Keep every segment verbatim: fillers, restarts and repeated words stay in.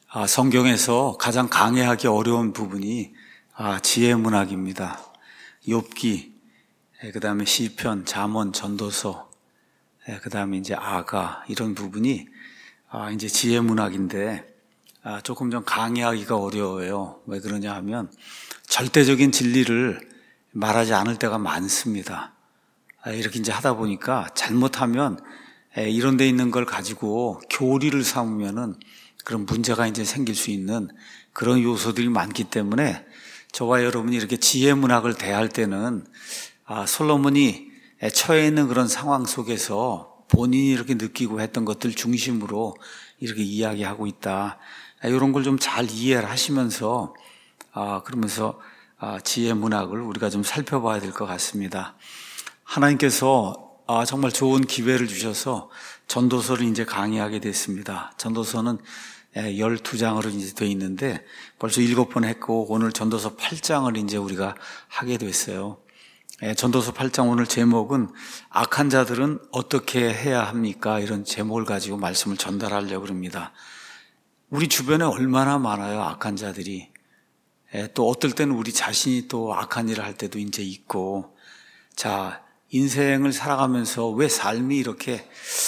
아, 성경에서 가장 강해하기 어려운 부분이 아, 지혜 문학입니다. 욥기, 그 다음에 시편, 잠언, 전도서, 그 다음에 이제 아가 이런 부분이 아, 이제 지혜 문학인데 아, 조금 좀 강해하기가 어려워요. 왜 그러냐 하면 절대적인 진리를 말하지 않을 때가 많습니다. 아, 이렇게 이제 하다 보니까 잘못하면 이런 데 있는 걸 가지고 교리를 삼으면은 그런 문제가 이제 생길 수 있는 그런 요소들이 많기 때문에 저와 여러분이 이렇게 지혜 문학을 대할 때는 아, 솔로몬이 처해 있는 그런 상황 속에서 본인이 이렇게 느끼고 했던 것들 중심으로 이렇게 이야기하고 있다. 이런 걸 좀 잘 이해를 하시면서 아, 그러면서 아, 지혜 문학을 우리가 좀 살펴봐야 될 것 같습니다. 하나님께서 아, 정말 좋은 기회를 주셔서 전도서를 이제 강의하게 됐습니다. 전도서는 열두 장으로 이제 되어 있는데 벌써 일곱 번 했고 오늘 전도서 팔 장을 이제 우리가 하게 됐어요. 전도서 팔 장 오늘 제목은 악한 자들은 어떻게 해야 합니까? 이런 제목을 가지고 말씀을 전달하려고 합니다. 우리 주변에 얼마나 많아요, 악한 자들이. 또 어떨 때는 우리 자신이 또 악한 일을 할 때도 이제 있고, 자, 인생을 살아가면서 왜 삶이 이렇게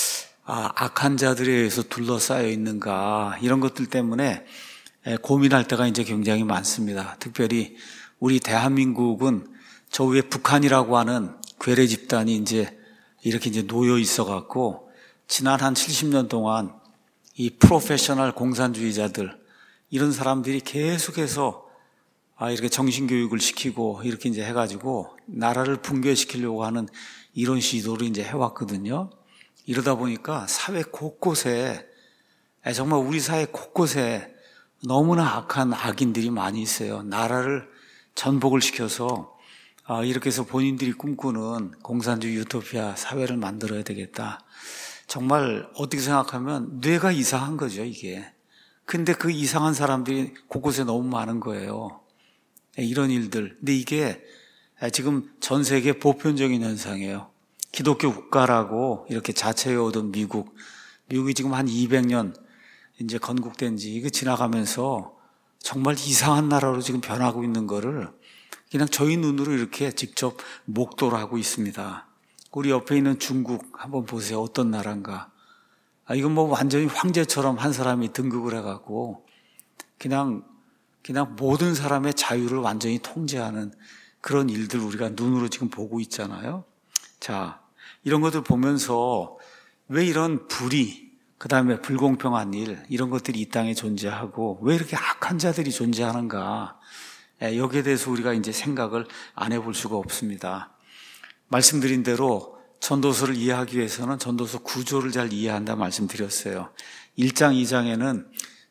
아, 악한 자들에 의해서 둘러싸여 있는가, 이런 것들 때문에 고민할 때가 이제 굉장히 많습니다. 특별히 우리 대한민국은 저 위에 북한이라고 하는 괴뢰 집단이 이제 이렇게 이제 놓여 있어 갖고 지난 한 칠십 년 동안 이 프로페셔널 공산주의자들 이런 사람들이 계속해서 아, 이렇게 정신교육을 시키고 이렇게 이제 해가지고 나라를 붕괴시키려고 하는 이런 시도를 이제 해왔거든요. 이러다 보니까 사회 곳곳에, 정말 우리 사회 곳곳에 너무나 악한 악인들이 많이 있어요. 나라를 전복을 시켜서 이렇게 해서 본인들이 꿈꾸는 공산주의 유토피아 사회를 만들어야 되겠다. 정말 어떻게 생각하면 뇌가 이상한 거죠, 이게. 근데 그 이상한 사람들이 곳곳에 너무 많은 거예요. 이런 일들. 근데 이게 지금 전 세계 보편적인 현상이에요. 기독교 국가라고 이렇게 자처해 오던 미국, 미국이 지금 한 이백 년 이제 건국된 지 이게 지나가면서 정말 이상한 나라로 지금 변하고 있는 거를 그냥 저희 눈으로 이렇게 직접 목도를 하고 있습니다. 우리 옆에 있는 중국 한번 보세요. 어떤 나라인가. 아, 이건 뭐 완전히 황제처럼 한 사람이 등극을 해갖고 그냥 그냥 모든 사람의 자유를 완전히 통제하는 그런 일들 우리가 눈으로 지금 보고 있잖아요. 자, 이런 것들 보면서 왜 이런 불의, 그 다음에 불공평한 일, 이런 것들이 이 땅에 존재하고 왜 이렇게 악한 자들이 존재하는가. 여기에 대해서 우리가 이제 생각을 안 해볼 수가 없습니다. 말씀드린 대로 전도서를 이해하기 위해서는 전도서 구조를 잘 이해한다 말씀드렸어요. 일 장, 이 장에는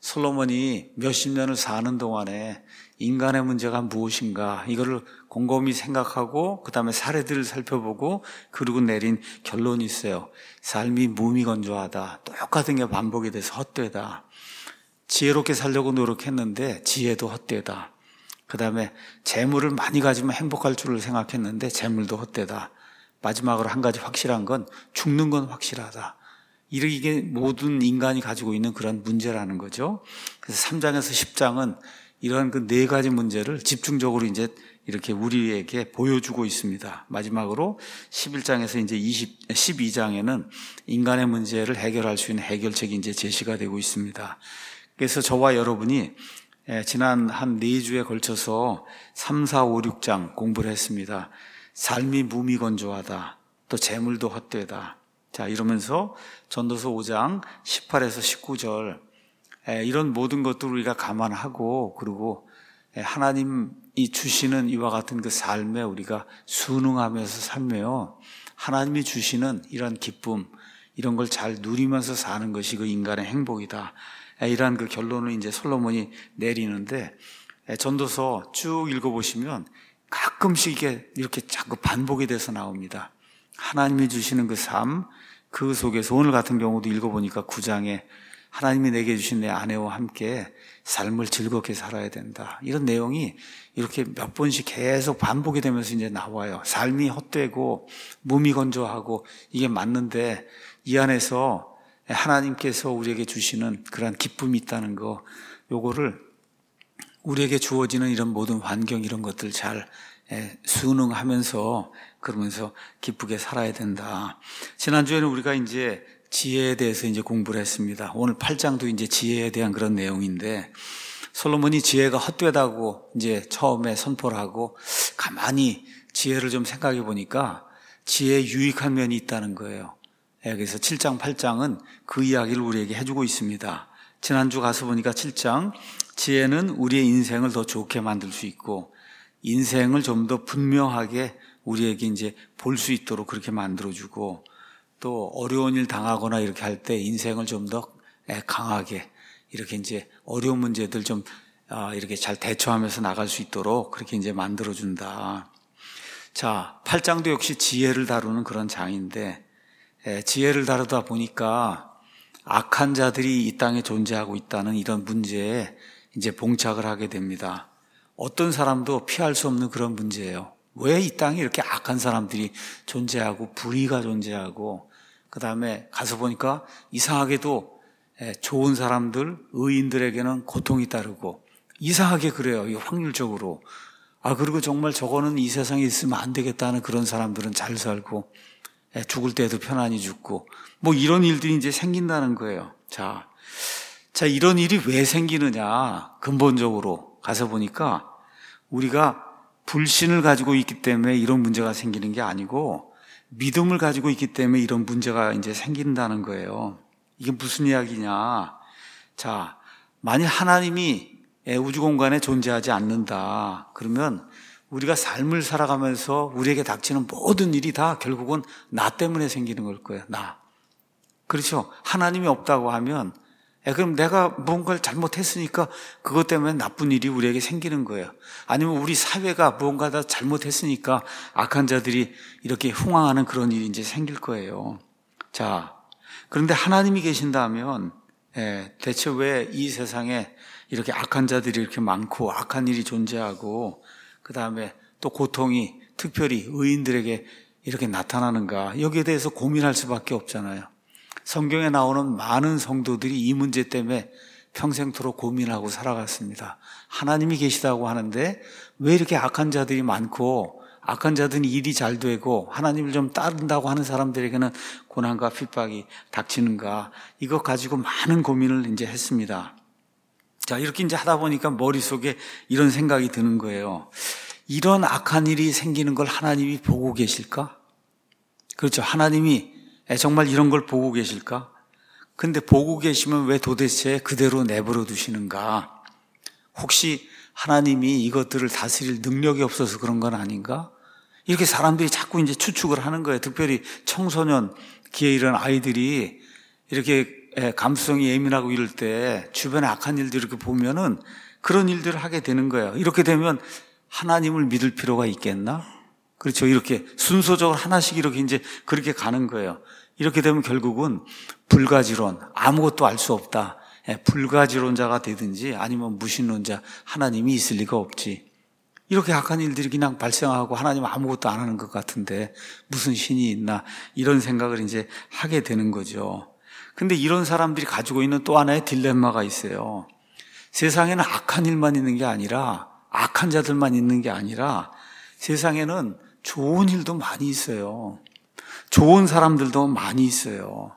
솔로몬이 몇십 년을 사는 동안에 인간의 문제가 무엇인가 이거를 곰곰이 생각하고 그 다음에 사례들을 살펴보고 그리고 내린 결론이 있어요. 삶이 무미건조하다. 똑같은 게 반복이 돼서 헛되다. 지혜롭게 살려고 노력했는데 지혜도 헛되다. 그 다음에 재물을 많이 가지면 행복할 줄을 생각했는데 재물도 헛되다. 마지막으로 한 가지 확실한 건 죽는 건 확실하다. 이게 모든 인간이 가지고 있는 그런 문제라는 거죠. 그래서 삼 장에서 십 장은 이런 그 네 가지 문제를 집중적으로 이제 이렇게 우리에게 보여주고 있습니다. 마지막으로 십일 장에서 이제 이십, 십이 장에는 인간의 문제를 해결할 수 있는 해결책이 이제 제시가 되고 있습니다. 그래서 저와 여러분이 지난 한 네 주에 걸쳐서 삼, 사, 오, 육 장 공부를 했습니다. 삶이 무미건조하다. 또 재물도 헛되다. 자, 이러면서 전도서 오 장 십팔에서 십구 절 이런 모든 것들을 우리가 감안하고 그리고 하나님이 주시는 이와 같은 그 삶에 우리가 순응하면서 살며 하나님이 주시는 이런 기쁨 이런 걸 잘 누리면서 사는 것이 그 인간의 행복이다. 이러한 그 결론을 이제 솔로몬이 내리는데 전도서 쭉 읽어보시면 가끔씩 이게 이렇게 자꾸 반복이 돼서 나옵니다. 하나님이 주시는 그 삶, 그 속에서 오늘 같은 경우도 읽어보니까 구 장에 하나님이 내게 주신 내 아내와 함께 삶을 즐겁게 살아야 된다. 이런 내용이 이렇게 몇 번씩 계속 반복이 되면서 이제 나와요. 삶이 헛되고 무미건조하고 이게 맞는데 이 안에서 하나님께서 우리에게 주시는 그러한 기쁨이 있다는 거, 요거를 우리에게 주어지는 이런 모든 환경, 이런 것들 잘 순응하면서 그러면서 기쁘게 살아야 된다. 지난주에는 우리가 이제 지혜에 대해서 이제 공부를 했습니다. 오늘 팔 장도 이제 지혜에 대한 그런 내용인데, 솔로몬이 지혜가 헛되다고 이제 처음에 선포를 하고 가만히 지혜를 좀 생각해 보니까 지혜에 유익한 면이 있다는 거예요. 그래서 칠 장, 팔 장은 그 이야기를 우리에게 해주고 있습니다. 지난주 가서 보니까 칠 장, 지혜는 우리의 인생을 더 좋게 만들 수 있고 인생을 좀 더 분명하게 우리에게 이제 볼 수 있도록 그렇게 만들어주고, 또 어려운 일 당하거나 이렇게 할 때 인생을 좀 더 강하게 이렇게 이제 어려운 문제들 좀 이렇게 잘 대처하면서 나갈 수 있도록 그렇게 이제 만들어준다. 자, 팔 장도 역시 지혜를 다루는 그런 장인데, 지혜를 다루다 보니까 악한 자들이 이 땅에 존재하고 있다는 이런 문제에 이제 봉착을 하게 됩니다. 어떤 사람도 피할 수 없는 그런 문제예요. 왜 이 땅에 이렇게 악한 사람들이 존재하고 불의가 존재하고, 그 다음에 가서 보니까 이상하게도 좋은 사람들, 의인들에게는 고통이 따르고, 이상하게 그래요. 이 확률적으로. 아, 그리고 정말 저거는 이 세상에 있으면 안 되겠다는 그런 사람들은 잘 살고, 죽을 때도 편안히 죽고, 뭐 이런 일들이 이제 생긴다는 거예요. 자, 자, 이런 일이 왜 생기느냐? 근본적으로 가서 보니까 우리가 불신을 가지고 있기 때문에 이런 문제가 생기는 게 아니고 믿음을 가지고 있기 때문에 이런 문제가 이제 생긴다는 거예요. 이게 무슨 이야기냐? 자, 만일 하나님이 우주 공간에 존재하지 않는다. 그러면 우리가 삶을 살아가면서 우리에게 닥치는 모든 일이 다 결국은 나 때문에 생기는 걸 거예요. 나. 그렇죠? 하나님이 없다고 하면 그럼 내가 무언가를 잘못했으니까 그것 때문에 나쁜 일이 우리에게 생기는 거예요. 아니면 우리 사회가 무언가 다 잘못했으니까 악한 자들이 이렇게 흥황하는 그런 일이 이제 생길 거예요. 자, 그런데 하나님이 계신다면 예, 대체 왜 이 세상에 이렇게 악한 자들이 이렇게 많고 악한 일이 존재하고 그 다음에 또 고통이 특별히 의인들에게 이렇게 나타나는가? 여기에 대해서 고민할 수밖에 없잖아요. 성경에 나오는 많은 성도들이 이 문제 때문에 평생토록 고민하고 살아갔습니다. 하나님이 계시다고 하는데 왜 이렇게 악한 자들이 많고 악한 자들은 일이 잘 되고 하나님을 좀 따른다고 하는 사람들에게는 고난과 핍박이 닥치는가? 이것 가지고 많은 고민을 이제 했습니다. 자, 이렇게 이제 하다 보니까 머릿속에 이런 생각이 드는 거예요. 이런 악한 일이 생기는 걸 하나님이 보고 계실까? 그렇죠. 하나님이 정말 이런 걸 보고 계실까? 근데 보고 계시면 왜 도대체 그대로 내버려 두시는가? 혹시 하나님이 이것들을 다스릴 능력이 없어서 그런 건 아닌가? 이렇게 사람들이 자꾸 이제 추측을 하는 거예요. 특별히 청소년 기에 이른 아이들이 이렇게 감수성이 예민하고 이럴 때 주변에 악한 일들 이렇게 보면은 그런 일들을 하게 되는 거예요. 이렇게 되면 하나님을 믿을 필요가 있겠나? 그렇죠. 이렇게 순서적으로 하나씩 이렇게 이제 그렇게 가는 거예요. 이렇게 되면 결국은 불가지론, 아무것도 알 수 없다. 불가지론자가 되든지 아니면 무신론자, 하나님이 있을 리가 없지. 이렇게 악한 일들이 그냥 발생하고 하나님 아무것도 안 하는 것 같은데 무슨 신이 있나, 이런 생각을 이제 하게 되는 거죠. 근데 이런 사람들이 가지고 있는 또 하나의 딜레마가 있어요. 세상에는 악한 일만 있는 게 아니라, 악한 자들만 있는 게 아니라 세상에는 좋은 일도 많이 있어요. 좋은 사람들도 많이 있어요.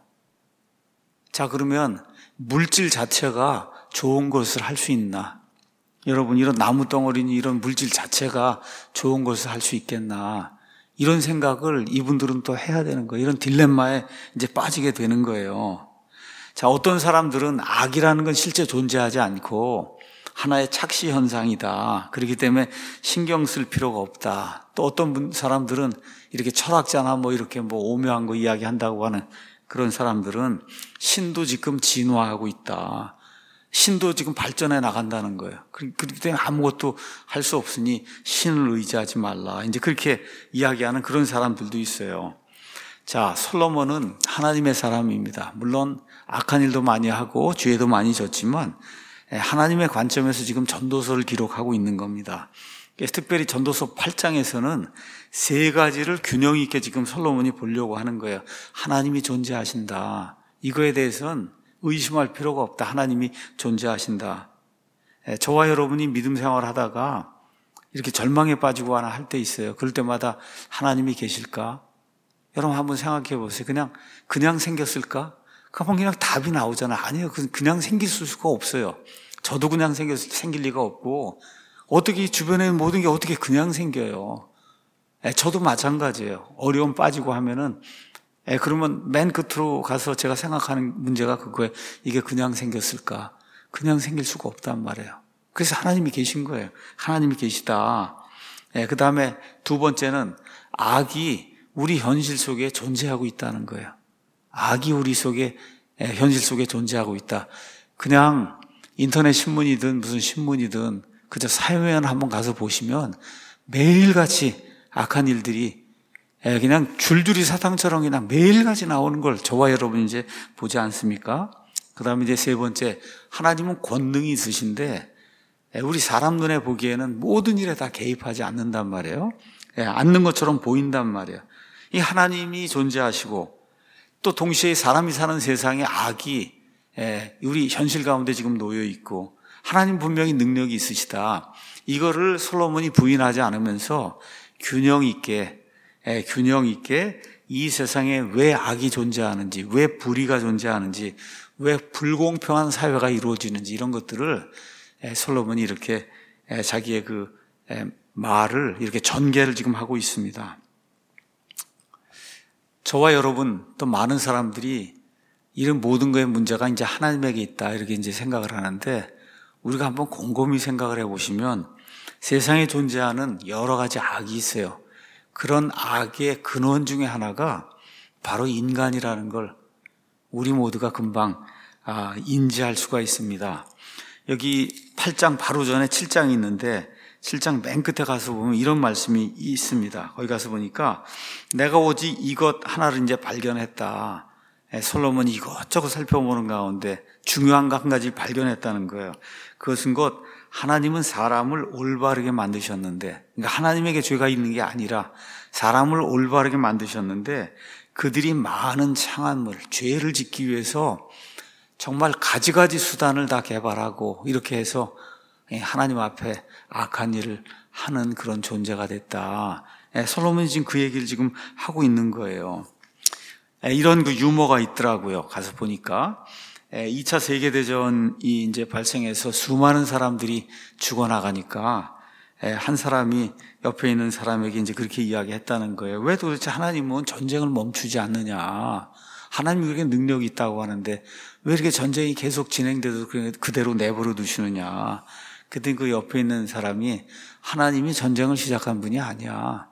자, 그러면 물질 자체가 좋은 것을 할 수 있나? 여러분, 이런 나무 덩어리니 이런 물질 자체가 좋은 것을 할 수 있겠나? 이런 생각을 이분들은 또 해야 되는 거예요. 이런 딜레마에 이제 빠지게 되는 거예요. 자, 어떤 사람들은 악이라는 건 실제 존재하지 않고 하나의 착시 현상이다. 그렇기 때문에 신경 쓸 필요가 없다. 또 어떤 사람들은 이렇게 철학자나 뭐 이렇게 뭐 오묘한 거 이야기한다고 하는 그런 사람들은 신도 지금 진화하고 있다. 신도 지금 발전해 나간다는 거예요. 그렇기 때문에 아무것도 할 수 없으니 신을 의지하지 말라. 이제 그렇게 이야기하는 그런 사람들도 있어요. 자, 솔로몬은 하나님의 사람입니다. 물론 악한 일도 많이 하고 죄도 많이 졌지만 하나님의 관점에서 지금 전도서를 기록하고 있는 겁니다. 특별히 전도서 팔 장에서는 세 가지를 균형 있게 지금 솔로몬이 보려고 하는 거예요. 하나님이 존재하신다. 이거에 대해서는 의심할 필요가 없다. 하나님이 존재하신다. 저와 여러분이 믿음 생활을 하다가 이렇게 절망에 빠지고 하나 할 때 있어요. 그럴 때마다 하나님이 계실까? 여러분 한번 생각해 보세요. 그냥 그냥 생겼을까? 그러면 그냥 답이 나오잖아. 아니요, 그냥 생길 수가 없어요. 저도 그냥 생겼, 생길 리가 없고 어떻게 주변에 모든 게 어떻게 그냥 생겨요? 저도 마찬가지예요. 어려움 빠지고 하면은 에, 그러면 맨 끝으로 가서 제가 생각하는 문제가 그거예요. 이게 그냥 생겼을까? 그냥 생길 수가 없단 말이에요. 그래서 하나님이 계신 거예요. 하나님이 계시다. 예, 그 다음에 두 번째는 악이 우리 현실 속에 존재하고 있다는 거예요. 악이 우리 속에, 예, 현실 속에 존재하고 있다. 그냥 인터넷 신문이든 무슨 신문이든 그저 사회면 한번 가서 보시면 매일같이 악한 일들이 예, 그냥 줄줄이 사탕처럼 그냥 매일같이 나오는 걸 저와 여러분이 이제 보지 않습니까? 그 다음에 이제 세 번째, 하나님은 권능이 있으신데 예, 우리 사람 눈에 보기에는 모든 일에 다 개입하지 않는단 말이에요. 예, 않는 것처럼 보인단 말이에요. 이 하나님이 존재하시고 또 동시에 사람이 사는 세상에 악이 예, 우리 현실 가운데 지금 놓여 있고 하나님 분명히 능력이 있으시다. 이거를 솔로몬이 부인하지 않으면서 균형 있게 예, 균형 있게 이 세상에 왜 악이 존재하는지, 왜 불의가 존재하는지, 왜 불공평한 사회가 이루어지는지 이런 것들을 예, 솔로몬이 이렇게 예, 자기의 그 예, 말을 이렇게 전개를 지금 하고 있습니다. 저와 여러분 또 많은 사람들이 이런 모든 거의 문제가 이제 하나님에게 있다 이렇게 이제 생각을 하는데 우리가 한번 곰곰이 생각을 해보시면 세상에 존재하는 여러 가지 악이 있어요. 그런 악의 근원 중에 하나가 바로 인간이라는 걸 우리 모두가 금방 인지할 수가 있습니다. 여기 팔 장 바로 전에 칠 장이 있는데 칠 장 맨 끝에 가서 보면 이런 말씀이 있습니다. 거기 가서 보니까 내가 오직 이것 하나를 이제 발견했다. 솔로몬이 이것저것 살펴보는 가운데 중요한 거 한 가지 발견했다는 거예요. 그것은 곧 하나님은 사람을 올바르게 만드셨는데, 그러니까 하나님에게 죄가 있는 게 아니라 사람을 올바르게 만드셨는데 그들이 많은 창한물, 죄를 짓기 위해서 정말 가지가지 수단을 다 개발하고 이렇게 해서 하나님 앞에 악한 일을 하는 그런 존재가 됐다. 솔로몬이 지금 그 얘기를 지금 하고 있는 거예요. 이런 그 유머가 있더라고요. 가서 보니까 이 차 세계대전이 이제 발생해서 수많은 사람들이 죽어나가니까 한 사람이 옆에 있는 사람에게 이제 그렇게 이야기했다는 거예요. 왜 도대체 하나님은 전쟁을 멈추지 않느냐? 하나님이 그렇게 능력이 있다고 하는데 왜 이렇게 전쟁이 계속 진행돼도 그대로 내버려 두시느냐? 그때 그 옆에 있는 사람이 하나님이 전쟁을 시작한 분이 아니야.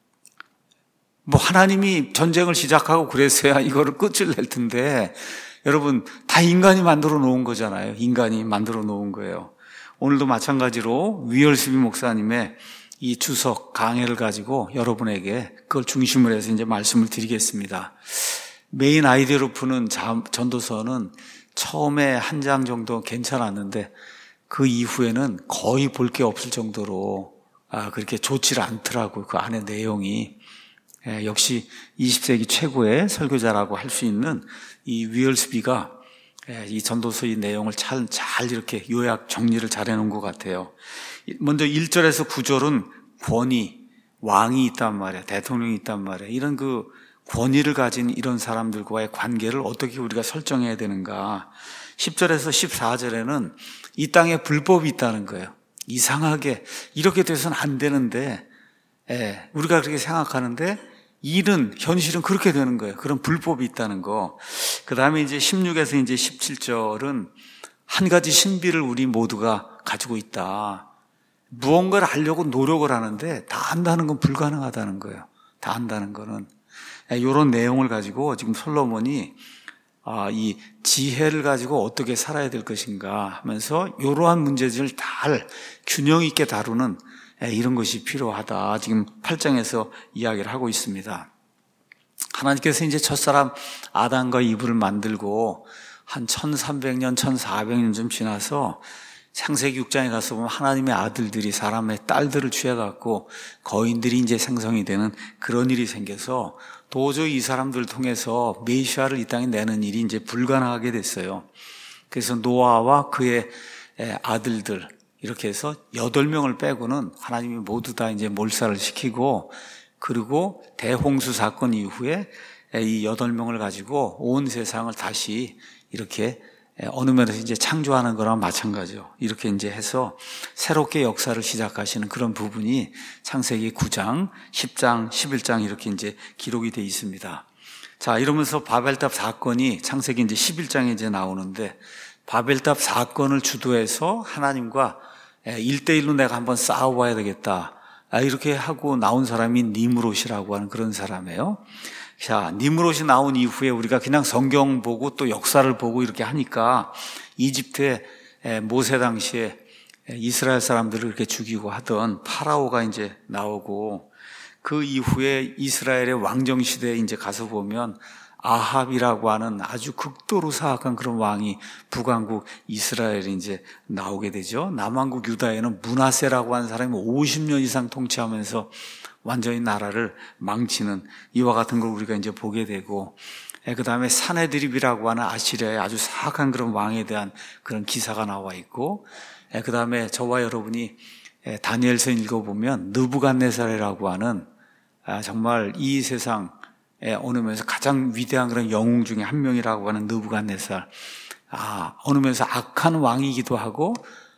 뭐 하나님이 전쟁을 시작하고 그랬어야 이거를 끝을 낼 텐데 여러분 다 인간이 만들어 놓은 거잖아요. 인간이 만들어 놓은 거예요. 오늘도 마찬가지로 위얼스비 목사님의 이 주석 강해를 가지고 여러분에게 그걸 중심으로 해서 이제 말씀을 드리겠습니다. 메인 아이디어로 푸는 전도서는 처음에 한 장 정도 괜찮았는데 그 이후에는 거의 볼 게 없을 정도로 아, 그렇게 좋지를 않더라고요. 그 안에 내용이. 예, 역시 이십 세기 최고의 설교자라고 할 수 있는 이 위얼스비가 예, 이 전도서의 내용을 잘, 잘 이렇게 요약 정리를 잘 해놓은 것 같아요. 먼저 일 절에서 구 절은 권위, 왕이 있단 말이에요. 대통령이 있단 말이에요. 이런 그 권위를 가진 이런 사람들과의 관계를 어떻게 우리가 설정해야 되는가. 십 절에서 십사 절에는 이 땅에 불법이 있다는 거예요. 이상하게 이렇게 돼서는 안 되는데 예, 우리가 그렇게 생각하는데 일은 현실은 그렇게 되는 거예요. 그런 불법이 있다는 거. 그 다음에 이제 십육에서 이제 십칠 절은 한 가지 신비를 우리 모두가 가지고 있다. 무언가를 하려고 노력을 하는데 다 한다는 건 불가능하다는 거예요. 다 한다는 거는. 이런 내용을 가지고 지금 솔로몬이 이 지혜를 가지고 어떻게 살아야 될 것인가 하면서 이러한 문제들을 잘 균형 있게 다루는 이런 것이 필요하다. 지금 팔 장에서 이야기를 하고 있습니다. 하나님께서 이제 첫사람 아담과 이브를 만들고 한 천삼백 년, 천사백 년쯤 지나서 창세기 육 장에 가서 보면 하나님의 아들들이 사람의 딸들을 취해갖고 거인들이 이제 생성이 되는 그런 일이 생겨서 도저히 이 사람들을 통해서 메시아를 이 땅에 내는 일이 이제 불가능하게 됐어요. 그래서 노아와 그의 아들들 이렇게 해서 여덟 명을 빼고는 하나님이 모두 다 이제 몰살을 시키고, 그리고 대홍수 사건 이후에 이 여덟 명을 가지고 온 세상을 다시 이렇게 어느 면에서 이제 창조하는 거랑 마찬가지죠. 이렇게 이제 해서 새롭게 역사를 시작하시는 그런 부분이 창세기 구 장, 십 장, 십일 장 이렇게 이제 기록이 되어 있습니다. 자, 이러면서 바벨탑 사건이 창세기 이제 십일 장에 이제 나오는데, 바벨탑 사건을 주도해서 하나님과 일대일로 내가 한번 싸워봐야 되겠다, 이렇게 하고 나온 사람이 니므롯이라고 하는 그런 사람이에요. 자, 니므롯이 나온 이후에 우리가 그냥 성경 보고 또 역사를 보고 이렇게 하니까 이집트의 모세 당시에 이스라엘 사람들을 이렇게 죽이고 하던 파라오가 이제 나오고, 그 이후에 이스라엘의 왕정 시대에 이제 가서 보면 아합이라고 하는 아주 극도로 사악한 그런 왕이 북왕국 이스라엘에 이제 나오게 되죠. 남왕국 유다에는 므낫세라고 하는 사람이 오십 년 이상 통치하면서 완전히 나라를 망치는 이와 같은 걸 우리가 이제 보게 되고, 그 다음에 사네드립이라고 하는 아시리아의 아주 사악한 그런 왕에 대한 그런 기사가 나와 있고, 그 다음에 저와 여러분이 다니엘서 읽어보면 느부갓네살이라고 하는 정말 이 세상 어느 면에서 가장 위대한 그런 영웅 중에 한 명이라고 하는 느부갓네살, 아, 어느 면에서 악한 왕이기도 하고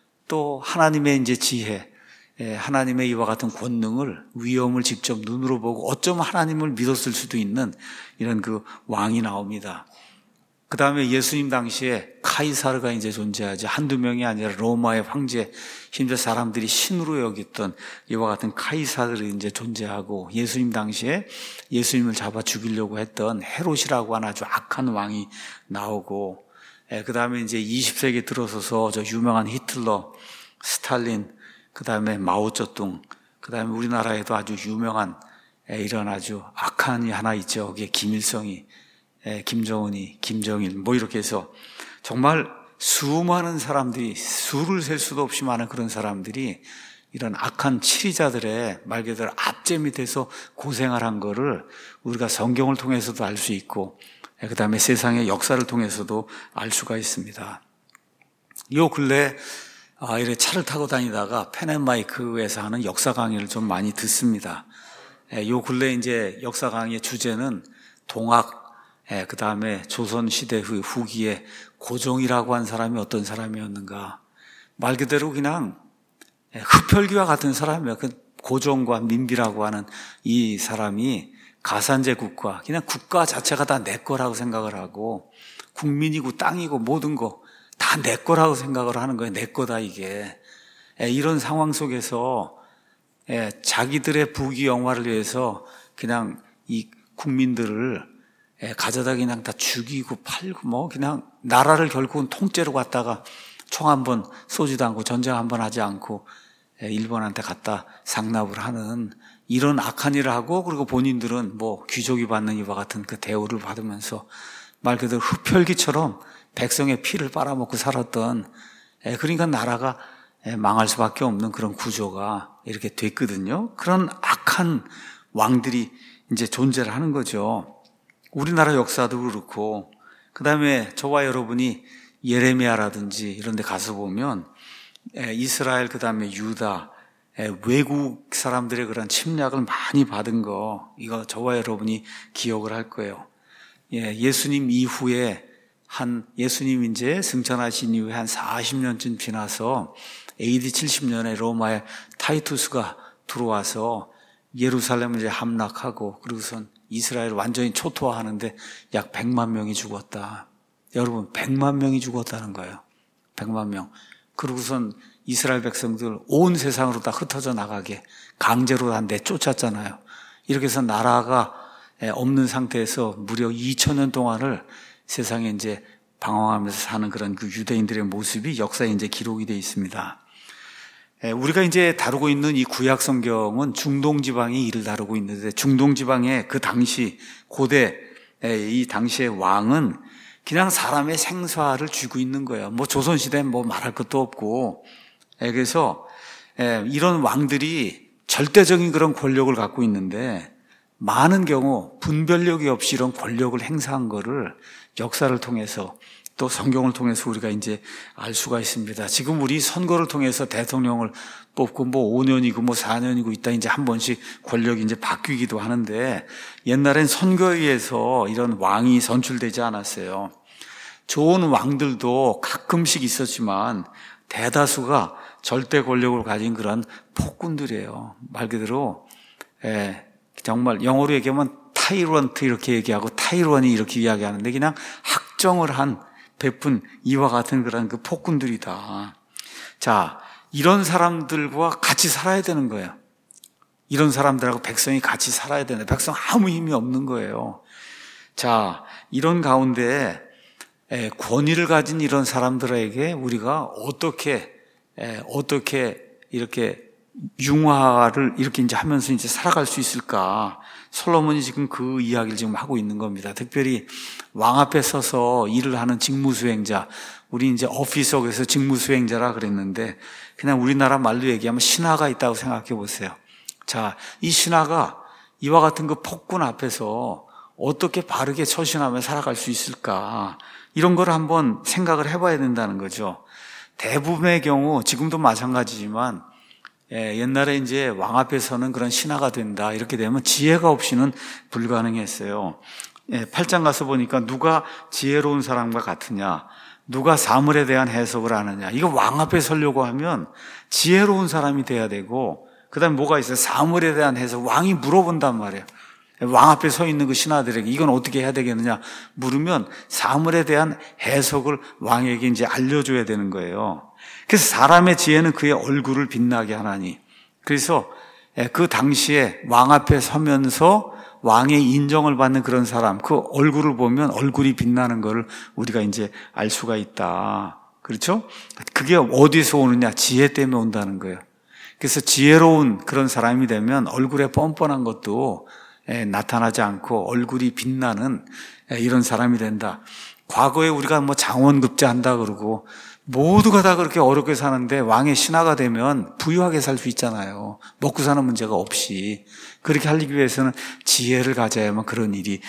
또 하나님의 이제 지혜, 하나님의 이와 같은 권능을, 위엄을 직접 눈으로 보고 어쩌면 하나님을 믿었을 수도 있는 이런 그 왕이 나옵니다. 그 다음에 예수님 당시에 카이사르가 이제 존재하지, 한두 명이 아니라 로마의 황제, 심지어 사람들이 신으로 여겼던 이와 같은 카이사르이 이제 존재하고, 예수님 당시에 예수님을 잡아 죽이려고 했던 헤롯이라고 하는 아주 악한 왕이 나오고, 그 다음에 이제 이십 세기에 들어서서 저 유명한 히틀러, 스탈린, 그 다음에 마오쩌둥, 그 다음에 우리나라에도 아주 유명한 이런 아주 악한 이 하나 있죠. 그게 김일성이, 김정은이, 김정일, 뭐 이렇게 해서 정말 수많은 사람들이, 수를 셀 수도 없이 많은 그런 사람들이 이런 악한 치리자들의 말 그대로 압제 밑에서 고생을 한 거를 우리가 성경을 통해서도 알 수 있고, 그 다음에 세상의 역사를 통해서도 알 수가 있습니다. 요 근래 아, 이래 차를 타고 다니다가 펜앤마이크에서 하는 역사 강의를 좀 많이 듣습니다. 요 근래 이제 역사 강의의 주제는 동학, 예, 그 다음에 조선시대 후, 후기에 고종이라고 한 사람이 어떤 사람이었는가. 말 그대로 그냥 흡혈귀와 같은 사람이에요. 그 고종과 민비라고 하는 이 사람이 가산제국가, 그냥 국가 자체가 다 내 거라고 생각을 하고, 국민이고 땅이고 모든 거 다 내 거라고 생각을 하는 거예요. 내 거다 이게. 예, 이런 상황 속에서 예, 자기들의 부귀영화를 위해서 그냥 이 국민들을 예, 가져다 그냥 다 죽이고 팔고 뭐 그냥 나라를 결국은 통째로 갖다가 총 한 번 쏘지도 않고 전쟁 한 번 하지 않고 예, 일본한테 갖다 상납을 하는 이런 악한 일을 하고, 그리고 본인들은 뭐 귀족이 받는 이와 같은 그 대우를 받으면서 말 그대로 흡혈귀처럼 백성의 피를 빨아먹고 살았던, 예, 그러니까 나라가 예, 망할 수밖에 없는 그런 구조가 이렇게 됐거든요. 그런 악한 왕들이 이제 존재를 하는 거죠. 우리나라 역사도 그렇고, 그 다음에 저와 여러분이 예레미야라든지 이런 데 가서 보면 이스라엘, 그 다음에 유다, 외국 사람들의 그런 침략을 많이 받은 거, 이거 저와 여러분이 기억을 할 거예요. 예, 예수님 이후에 한, 예수님 이제 승천하신 이후에 한 사십 년쯤 지나서 에이디 칠십 년에 로마의 타이투스가 들어와서 예루살렘을 이제 함락하고, 그리고선 이스라엘을 완전히 초토화하는데 약 백만 명이 죽었다. 여러분, 백만 명이 죽었다는 거예요. 백만 명. 그리고선 이스라엘 백성들 온 세상으로 다 흩어져 나가게 강제로 다 내쫓았잖아요. 이렇게 해서 나라가 없는 상태에서 무려 이천 년 동안을 세상에 이제 방황하면서 사는 그런 그 유대인들의 모습이 역사에 이제 기록이 되어 있습니다. 우리가 이제 다루고 있는 이 구약 성경은 중동 지방의 일을 다루고 있는데, 중동 지방의 그 당시 고대 이 당시의 왕은 그냥 사람의 생사를 쥐고 있는 거예요. 뭐 조선시대엔 뭐 말할 것도 없고. 그래서 이런 왕들이 절대적인 그런 권력을 갖고 있는데 많은 경우 분별력이 없이 이런 권력을 행사한 거를 역사를 통해서 또 성경을 통해서 우리가 이제 알 수가 있습니다. 지금 우리 선거를 통해서 대통령을 뽑고 뭐 오 년이고 뭐 사 년이고 있다 이제 한 번씩 권력이 이제 바뀌기도 하는데 옛날엔 선거에 의해서 이런 왕이 선출되지 않았어요. 좋은 왕들도 가끔씩 있었지만 대다수가 절대 권력을 가진 그런 폭군들이에요. 말 그대로 예, 정말 영어로 얘기하면 타이런트 이렇게 얘기하고 타이런이 이렇게 이야기하는데 그냥 학정을 한 베푼 이와 같은 그런 그 폭군들이다. 자, 이런 사람들과 같이 살아야 되는 거예요. 이런 사람들하고 백성이 같이 살아야 되는데 백성 아무 힘이 없는 거예요. 자, 이런 가운데 권위를 가진 이런 사람들에게 우리가 어떻게 어떻게 이렇게 융화를 이렇게 이제 하면서 이제 살아갈 수 있을까? 솔로몬이 지금 그 이야기를 지금 하고 있는 겁니다. 특별히 왕 앞에 서서 일을 하는 직무수행자, 우리 이제 오피스업에서 직무수행자라 그랬는데 그냥 우리나라 말로 얘기하면 신하가 있다고 생각해 보세요. 자, 이 신하가 이와 같은 그 폭군 앞에서 어떻게 바르게 처신하며 살아갈 수 있을까? 이런 걸 한번 생각을 해봐야 된다는 거죠. 대부분의 경우 지금도 마찬가지지만 예, 옛날에 이제 왕 앞에서는 그런 신하가 된다 이렇게 되면 지혜가 없이는 불가능했어요. 예, 팔 장 가서 보니까 누가 지혜로운 사람과 같으냐, 누가 사물에 대한 해석을 아느냐. 이거 왕 앞에 서려고 하면 지혜로운 사람이 돼야 되고 그다음에 뭐가 있어요? 사물에 대한 해석. 왕이 물어본단 말이에요. 왕 앞에 서 있는 그 신하들에게 이건 어떻게 해야 되겠느냐 물으면 사물에 대한 해석을 왕에게 이제 알려줘야 되는 거예요. 그래서 사람의 지혜는 그의 얼굴을 빛나게 하나니. 그래서 그 당시에 왕 앞에 서면서 왕의 인정을 받는 그런 사람, 그 얼굴을 보면 얼굴이 빛나는 것을 우리가 이제 알 수가 있다. 그렇죠? 그게 어디서 오느냐? 지혜 때문에 온다는 거예요. 그래서 지혜로운 그런 사람이 되면 얼굴에 뻔뻔한 것도 나타나지 않고 얼굴이 빛나는 이런 사람이 된다. 과거에 우리가 뭐 장원급제 한다 그러고 모두가 다 그렇게 어렵게 사는데 왕의 신하가 되면 부유하게 살 수 있잖아요. 먹고 사는 문제가 없이. 그렇게 하기 위해서는 지혜를 가져야만 그런 일이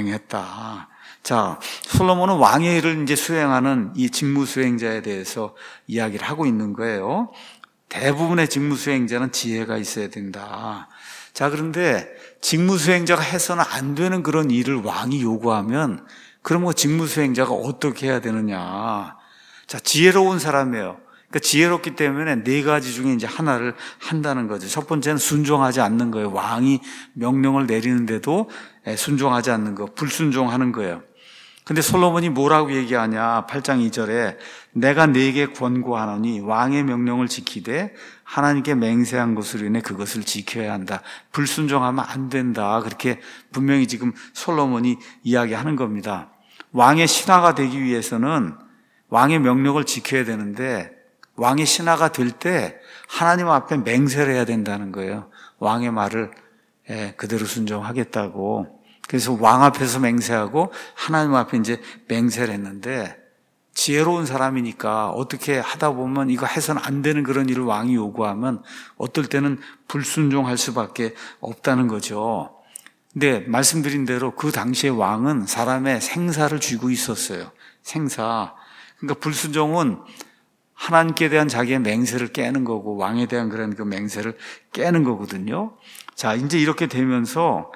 가능했다. 자, 솔로몬은 왕의 일을 이제 수행하는 이 직무 수행자에 대해서 이야기를 하고 있는 거예요. 대부분의 직무 수행자는 지혜가 있어야 된다. 자, 그런데 직무 수행자가 해서는 안 되는 그런 일을 왕이 요구하면 그러면 직무 수행자가 어떻게 해야 되느냐? 자, 지혜로운 사람이에요. 그러니까 지혜롭기 때문에 네 가지 중에 이제 하나를 한다는 거죠. 첫 번째는 순종하지 않는 거예요. 왕이 명령을 내리는데도 순종하지 않는 거, 불순종하는 거예요. 근데 솔로몬이 뭐라고 얘기하냐? 팔 장 이 절에 내가 네게 권고하노니 왕의 명령을 지키되 하나님께 맹세한 것으로 인해 그것을 지켜야 한다. 불순종하면 안 된다. 그렇게 분명히 지금 솔로몬이 이야기하는 겁니다. 왕의 신하가 되기 위해서는 왕의 명령을 지켜야 되는데 왕의 신하가 될 때 하나님 앞에 맹세를 해야 된다는 거예요. 왕의 말을 그대로 순종하겠다고. 그래서 왕 앞에서 맹세하고 하나님 앞에 이제 맹세를 했는데 지혜로운 사람이니까 어떻게 하다 보면 이거 해서는 안 되는 그런 일을 왕이 요구하면 어떨 때는 불순종할 수밖에 없다는 거죠. 근데 말씀드린 대로 그 당시에 왕은 사람의 생사를 쥐고 있었어요. 생사. 그러니까 불순종은 하나님께 대한 자기의 맹세를 깨는 거고 왕에 대한 그런 그 맹세를 깨는 거거든요. 자, 이제 이렇게 되면서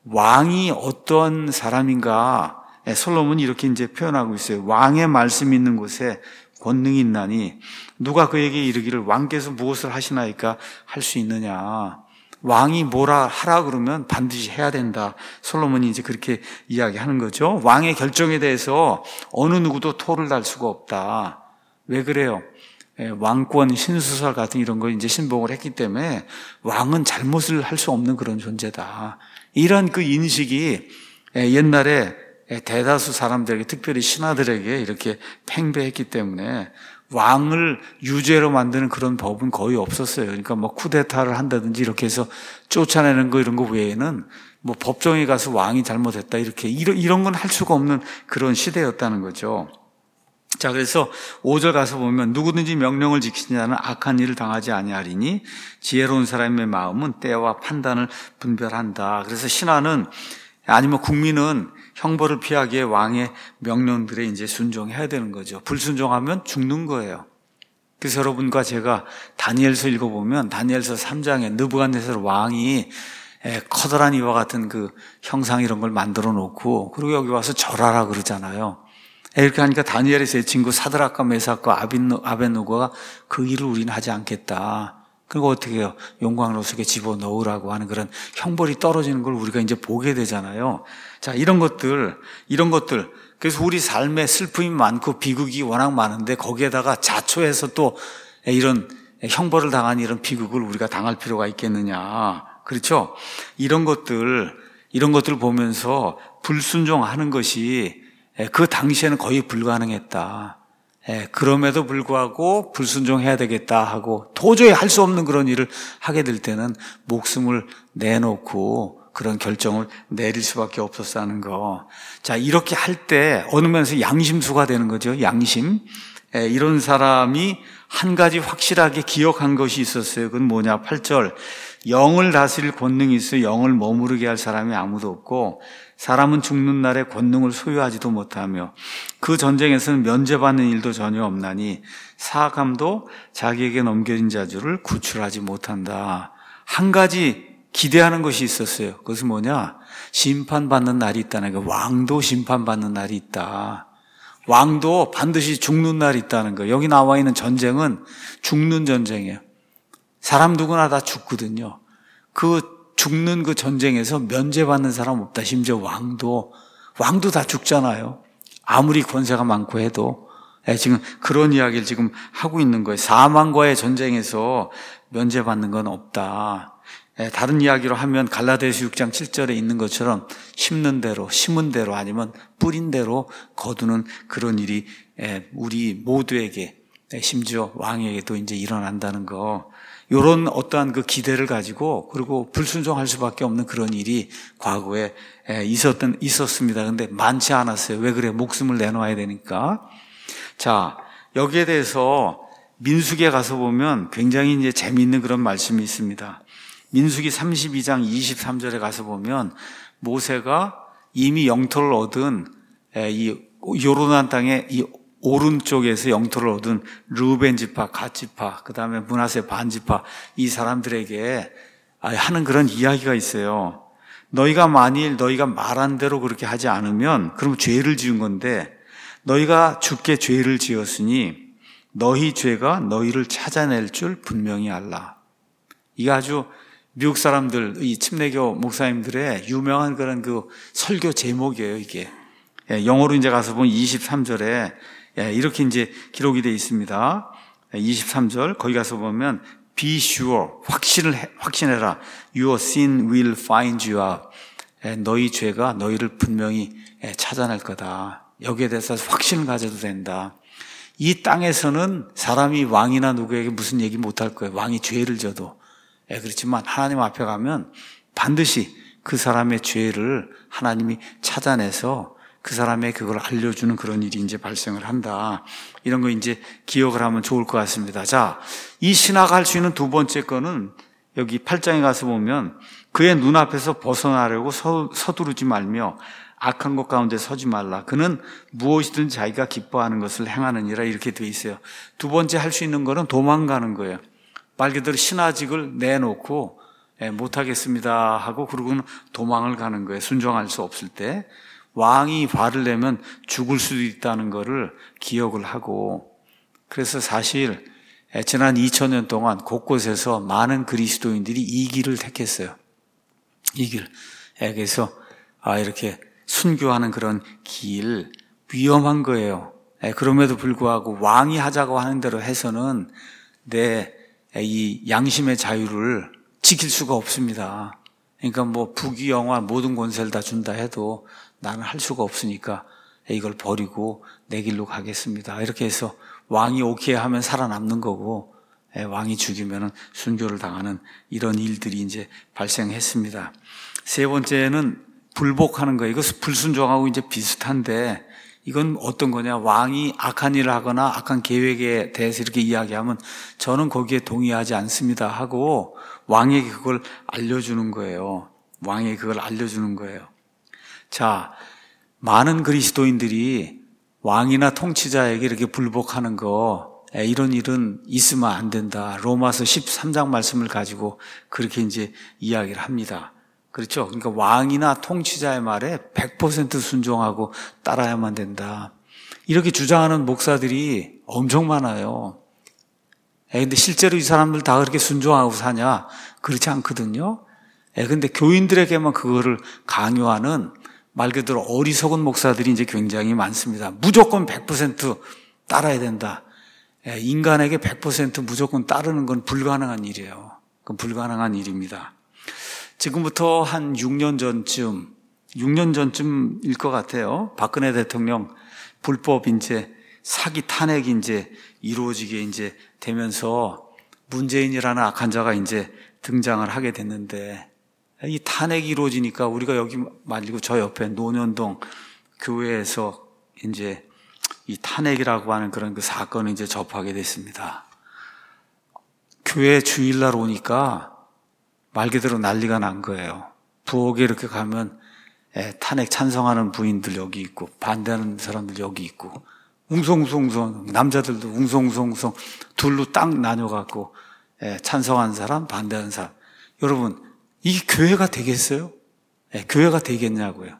왕이 어떤 사람인가 솔로몬이 이렇게 이제 표현하고 있어요. 왕의 말씀이 있는 곳에 권능이 있나니 누가 그에게 이르기를 왕께서 무엇을 하시나이까 할 수 있느냐. 왕이 뭐라 하라 그러면 반드시 해야 된다. 솔로몬이 이제 그렇게 이야기하는 거죠. 왕의 결정에 대해서 어느 누구도 토를 달 수가 없다. 왜 그래요? 왕권 신수설 같은 이런 거 이제 신봉을 했기 때문에 왕은 잘못을 할 수 없는 그런 존재다. 이런 그 인식이 옛날에 대다수 사람들에게, 특별히 신하들에게 이렇게 팽배했기 때문에 왕을 유죄로 만드는 그런 법은 거의 없었어요. 그러니까 뭐 쿠데타를 한다든지 이렇게 해서 쫓아내는 거 이런 거 외에는 뭐 법정에 가서 왕이 잘못했다 이렇게 이런 이런 건 할 수가 없는 그런 시대였다는 거죠. 자, 그래서 오 절 가서 보면 누구든지 명령을 지키는 자는 악한 일을 당하지 아니하리니 지혜로운 사람의 마음은 때와 판단을 분별한다. 그래서 신하는 아니면 국민은 형벌을 피하기 위해 왕의 명령들에 이제 순종해야 되는 거죠. 불순종하면 죽는 거예요. 그래서 여러분과 제가 다니엘서 읽어보면 다니엘서 삼 장에 느부갓네살 왕이 커다란 이와 같은 그 형상 이런 걸 만들어 놓고 그리고 여기 와서 절하라 그러잖아요. 이렇게 하니까 다니엘의 세 친구 사드락과 메삭과 아벤누고가 그 일을 우리는 하지 않겠다. 그리고 어떻게 해요? 용광로 속에 집어넣으라고 하는 그런 형벌이 떨어지는 걸 우리가 이제 보게 되잖아요. 자, 이런 것들, 이런 것들. 그래서 우리 삶에 슬픔이 많고 비극이 워낙 많은데 거기에다가 자초해서 또 이런 형벌을 당한 이런 비극을 우리가 당할 필요가 있겠느냐. 그렇죠? 이런 것들, 이런 것들 보면서 불순종하는 것이 그 당시에는 거의 불가능했다. 그럼에도 불구하고 불순종해야 되겠다 하고 도저히 할 수 없는 그런 일을 하게 될 때는 목숨을 내놓고 그런 결정을 내릴 수밖에 없었다는 거. 자, 이렇게 할 때 어느 면에서 양심수가 되는 거죠. 양심. 이런 사람이 한 가지 확실하게 기억한 것이 있었어요. 그건 뭐냐? 팔 절. 영을 다스릴 권능이 있어 영을 머무르게 할 사람이 아무도 없고 사람은 죽는 날에 권능을 소유하지도 못하며 그 전쟁에서는 면제받는 일도 전혀 없나니 사악함도 자기에게 넘겨진 자주를 구출하지 못한다. 한 가지 기대하는 것이 있었어요. 그것은 뭐냐? 심판받는 날이 있다는 거예요. 왕도 심판받는 날이 있다. 왕도 반드시 죽는 날이 있다는 거예요. 여기 나와 있는 전쟁은 죽는 전쟁이에요. 사람 누구나 다 죽거든요. 그 죽는 그 전쟁에서 면제받는 사람 없다. 심지어 왕도, 왕도 다 죽잖아요. 아무리 권세가 많고 해도. 지금 그런 이야기를 지금 하고 있는 거예요. 사망과의 전쟁에서 면제받는 건 없다. 다른 이야기로 하면 갈라디아서 육 장 칠 절에 있는 것처럼 심는 대로, 심은 대로 아니면 뿌린 대로 거두는 그런 일이 우리 모두에게 심지어 왕에게도 이제 일어난다는 거. 이런 어떠한 그 기대를 가지고 그리고 불순종할 수밖에 없는 그런 일이 과거에 있었던, 있었습니다. 근데 많지 않았어요. 왜 그래? 목숨을 내놓아야 되니까. 자, 여기에 대해서 민수기에 가서 보면 굉장히 이제 재미있는 그런 말씀이 있습니다. 민수기 삼십이 장 이십삼 절에 가서 보면 모세가 이미 영토를 얻은 이 요르단 땅의 이 오른쪽에서 영토를 얻은 르우벤 지파, 갓 지파, 그 다음에 므낫세 반 지파 이 사람들에게 하는 그런 이야기가 있어요. 너희가 만일 너희가 말한 대로 그렇게 하지 않으면 그럼 죄를 지은 건데 너희가 주께 죄를 지었으니 너희 죄가 너희를 찾아낼 줄 분명히 알라. 이게 아주 미국 사람들, 이 침례교 목사님들의 유명한 그런 그 설교 제목이에요, 이게. 영어로 이제 가서 보면 이십삼 절에 이렇게 이제 기록이 되어 있습니다. 이십삼 절, 거기 가서 보면 be sure, 확신을, 해, 확신해라. Your sin will find you out. 너희 죄가 너희를 분명히 찾아낼 거다. 여기에 대해서 확신을 가져도 된다. 이 땅에서는 사람이 왕이나 누구에게 무슨 얘기 못할 거예요. 왕이 죄를 져도. 그렇지만 하나님 앞에 가면 반드시 그 사람의 죄를 하나님이 찾아내서 그 사람의 그걸 알려주는 그런 일이 이제 발생을 한다. 이런 거 이제 기억을 하면 좋을 것 같습니다. 자, 이 신하가 할 수 있는 두 번째 거는 여기 팔 장에 가서 보면 그의 눈앞에서 벗어나려고 서, 서두르지 말며 악한 것 가운데 서지 말라. 그는 무엇이든 자기가 기뻐하는 것을 행하느니라 이렇게 되어 있어요. 두 번째 할 수 있는 거는 도망가는 거예요. 말 그대로 신하직을 내놓고 못하겠습니다 하고 그러고는 도망을 가는 거예요. 순종할 수 없을 때. 왕이 화를 내면 죽을 수도 있다는 것을 기억을 하고 그래서 사실 지난 이천 년 동안 곳곳에서 많은 그리스도인들이 이 길을 택했어요. 이 길. 그래서 아 이렇게 순교하는 그런 길 위험한 거예요. 그럼에도 불구하고 왕이 하자고 하는 대로 해서는 내 이 양심의 자유를 지킬 수가 없습니다. 그러니까 뭐 부귀영화 모든 권세를 다 준다 해도 나는 할 수가 없으니까 이걸 버리고 내 길로 가겠습니다. 이렇게 해서 왕이 오케이 하면 살아남는 거고 왕이 죽이면 순교를 당하는 이런 일들이 이제 발생했습니다. 세 번째는 불복하는 거예요. 이거 불순종하고 이제 비슷한데 이건 어떤 거냐? 왕이 악한 일을 하거나 악한 계획에 대해서 이렇게 이야기하면 저는 거기에 동의하지 않습니다 하고 왕에게 그걸 알려주는 거예요. 왕에게 그걸 알려주는 거예요. 자, 많은 그리스도인들이 왕이나 통치자에게 이렇게 불복하는 거, 이런 일은 있으면 안 된다. 로마서 십삼 장 말씀을 가지고 그렇게 이제 이야기를 합니다. 그렇죠? 그러니까 왕이나 통치자의 말에 백 퍼센트 순종하고 따라야만 된다. 이렇게 주장하는 목사들이 엄청 많아요. 근데 실제로 이 사람들 다 그렇게 순종하고 사냐? 그렇지 않거든요. 근데 교인들에게만 그거를 강요하는 말 그대로 어리석은 목사들이 이제 굉장히 많습니다. 무조건 백 퍼센트 따라야 된다. 인간에게 백 퍼센트 무조건 따르는 건 불가능한 일이에요. 그건 불가능한 일입니다. 지금부터 한 육 년 전쯤, 육 년 전쯤일 것 같아요. 박근혜 대통령 불법 이제 사기 탄핵이 이제 이루어지게 이제 되면서 문재인이라는 악한 자가 이제 등장을 하게 됐는데 이 탄핵이 이루어지니까 우리가 여기 말고 저 옆에 논현동 교회에서 이제 이 탄핵이라고 하는 그런 그 사건을 이제 접하게 됐습니다. 교회 주일날 오니까 말 그대로 난리가 난 거예요. 부엌에 이렇게 가면 탄핵 찬성하는 부인들 여기 있고 반대하는 사람들 여기 있고 웅성웅성 남자들도 웅성웅성 둘로 딱 나뉘어갖고 찬성하는 사람 반대하는 사람. 여러분 이게 교회가 되겠어요? 교회가 되겠냐고요.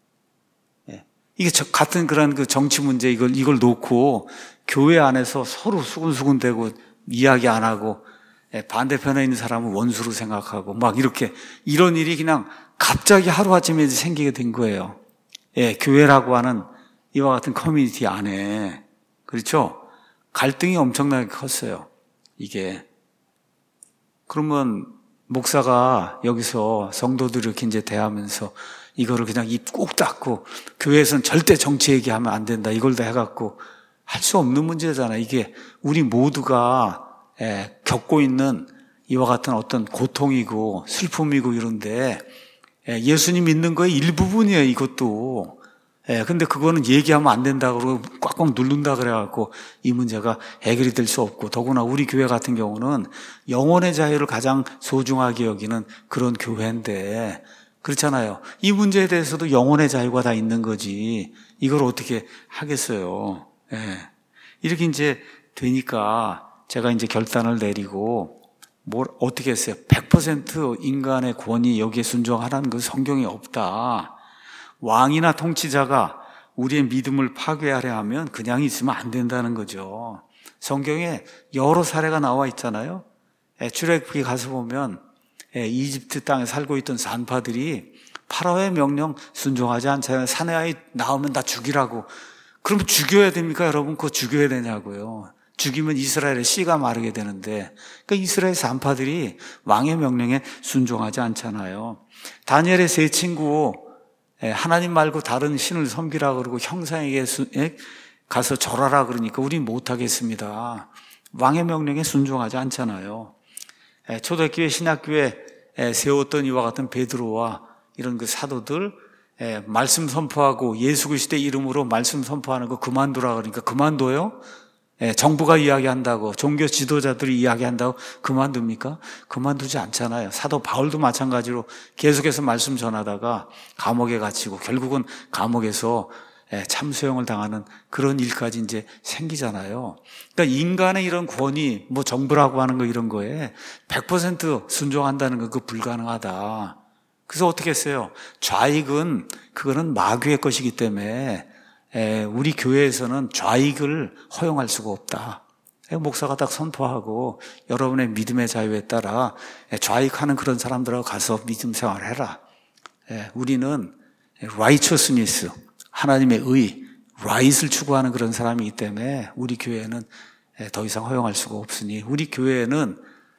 이게 같은 그런 그 정치 문제 이걸 이걸 놓고 교회 안에서 서로 수근수근대고 이야기 안 하고 반대편에 있는 사람은 원수로 생각하고 막 이렇게 이런 일이 그냥 갑자기 하루아침에 생기게 된 거예요. 예, 교회라고 하는 이와 같은 커뮤니티 안에 그렇죠? 갈등이 엄청나게 컸어요. 이게 그러면 목사가 여기서 성도들을 이렇게 이제 대하면서 이거를 그냥 입 꾹 닫고 교회에서는 절대 정치 얘기하면 안 된다 이걸 다 해갖고 할 수 없는 문제잖아. 이게 우리 모두가 예, 겪고 있는 이와 같은 어떤 고통이고 슬픔이고 이런데 예, 예수님 믿는 거의 일부분이에요. 이것도. 예, 근데 그거는 얘기하면 안 된다 그러고 꽉꽉 누른다 그래갖고 이 문제가 해결이 될 수 없고 더구나 우리 교회 같은 경우는 영혼의 자유를 가장 소중하게 여기는 그런 교회인데 그렇잖아요. 이 문제에 대해서도 영혼의 자유가 다 있는 거지 이걸 어떻게 하겠어요. 예. 이렇게 이제 되니까 제가 이제 결단을 내리고 뭘 어떻게 했어요? 백 퍼센트 인간의 권위 여기에 순종하라는 그 성경에 없다. 왕이나 통치자가 우리의 믿음을 파괴하려 하면 그냥 있으면 안 된다는 거죠. 성경에 여러 사례가 나와 있잖아요. 출애굽기 가서 보면 이집트 땅에 살고 있던 산파들이 파라오의 명령 순종하지 않잖아요. 산에 아이 나오면 다 죽이라고. 그럼 죽여야 됩니까 여러분? 그거 죽여야 되냐고요. 죽이면 이스라엘의 씨가 마르게 되는데 그러니까 이스라엘 산파들이 왕의 명령에 순종하지 않잖아요. 다니엘의 세 친구 하나님 말고 다른 신을 섬기라 그러고 형상에게 가서 절하라 그러니까 우린 못하겠습니다. 왕의 명령에 순종하지 않잖아요. 초대교회 신약교회 세웠던 이와 같은 베드로와 이런 그 사도들 말씀 선포하고 예수 그리스도의 이름으로 말씀 선포하는 거 그만두라 그러니까 그만둬요? 정부가 이야기한다고 종교 지도자들이 이야기한다고 그만둡니까? 그만두지 않잖아요. 사도 바울도 마찬가지로 계속해서 말씀 전하다가 감옥에 갇히고 결국은 감옥에서 참수형을 당하는 그런 일까지 이제 생기잖아요. 그러니까 인간의 이런 권위, 뭐 정부라고 하는 거 이런 거에 백 퍼센트 순종한다는 거 그거 불가능하다. 그래서 어떻게 했어요? 좌익은 그거는 마귀의 것이기 때문에 우리 교회에서는 좌익을 허용할 수가 없다. 목사가 딱 선포하고 여러분의 믿음의 자유에 따라 좌익하는 그런 사람들하고 가서 믿음 생활을 해라. 우리는 righteousness, 하나님의 의, right을 추구하는 그런 사람이기 때문에 우리 교회는 더 이상 허용할 수가 없으니 우리 교회는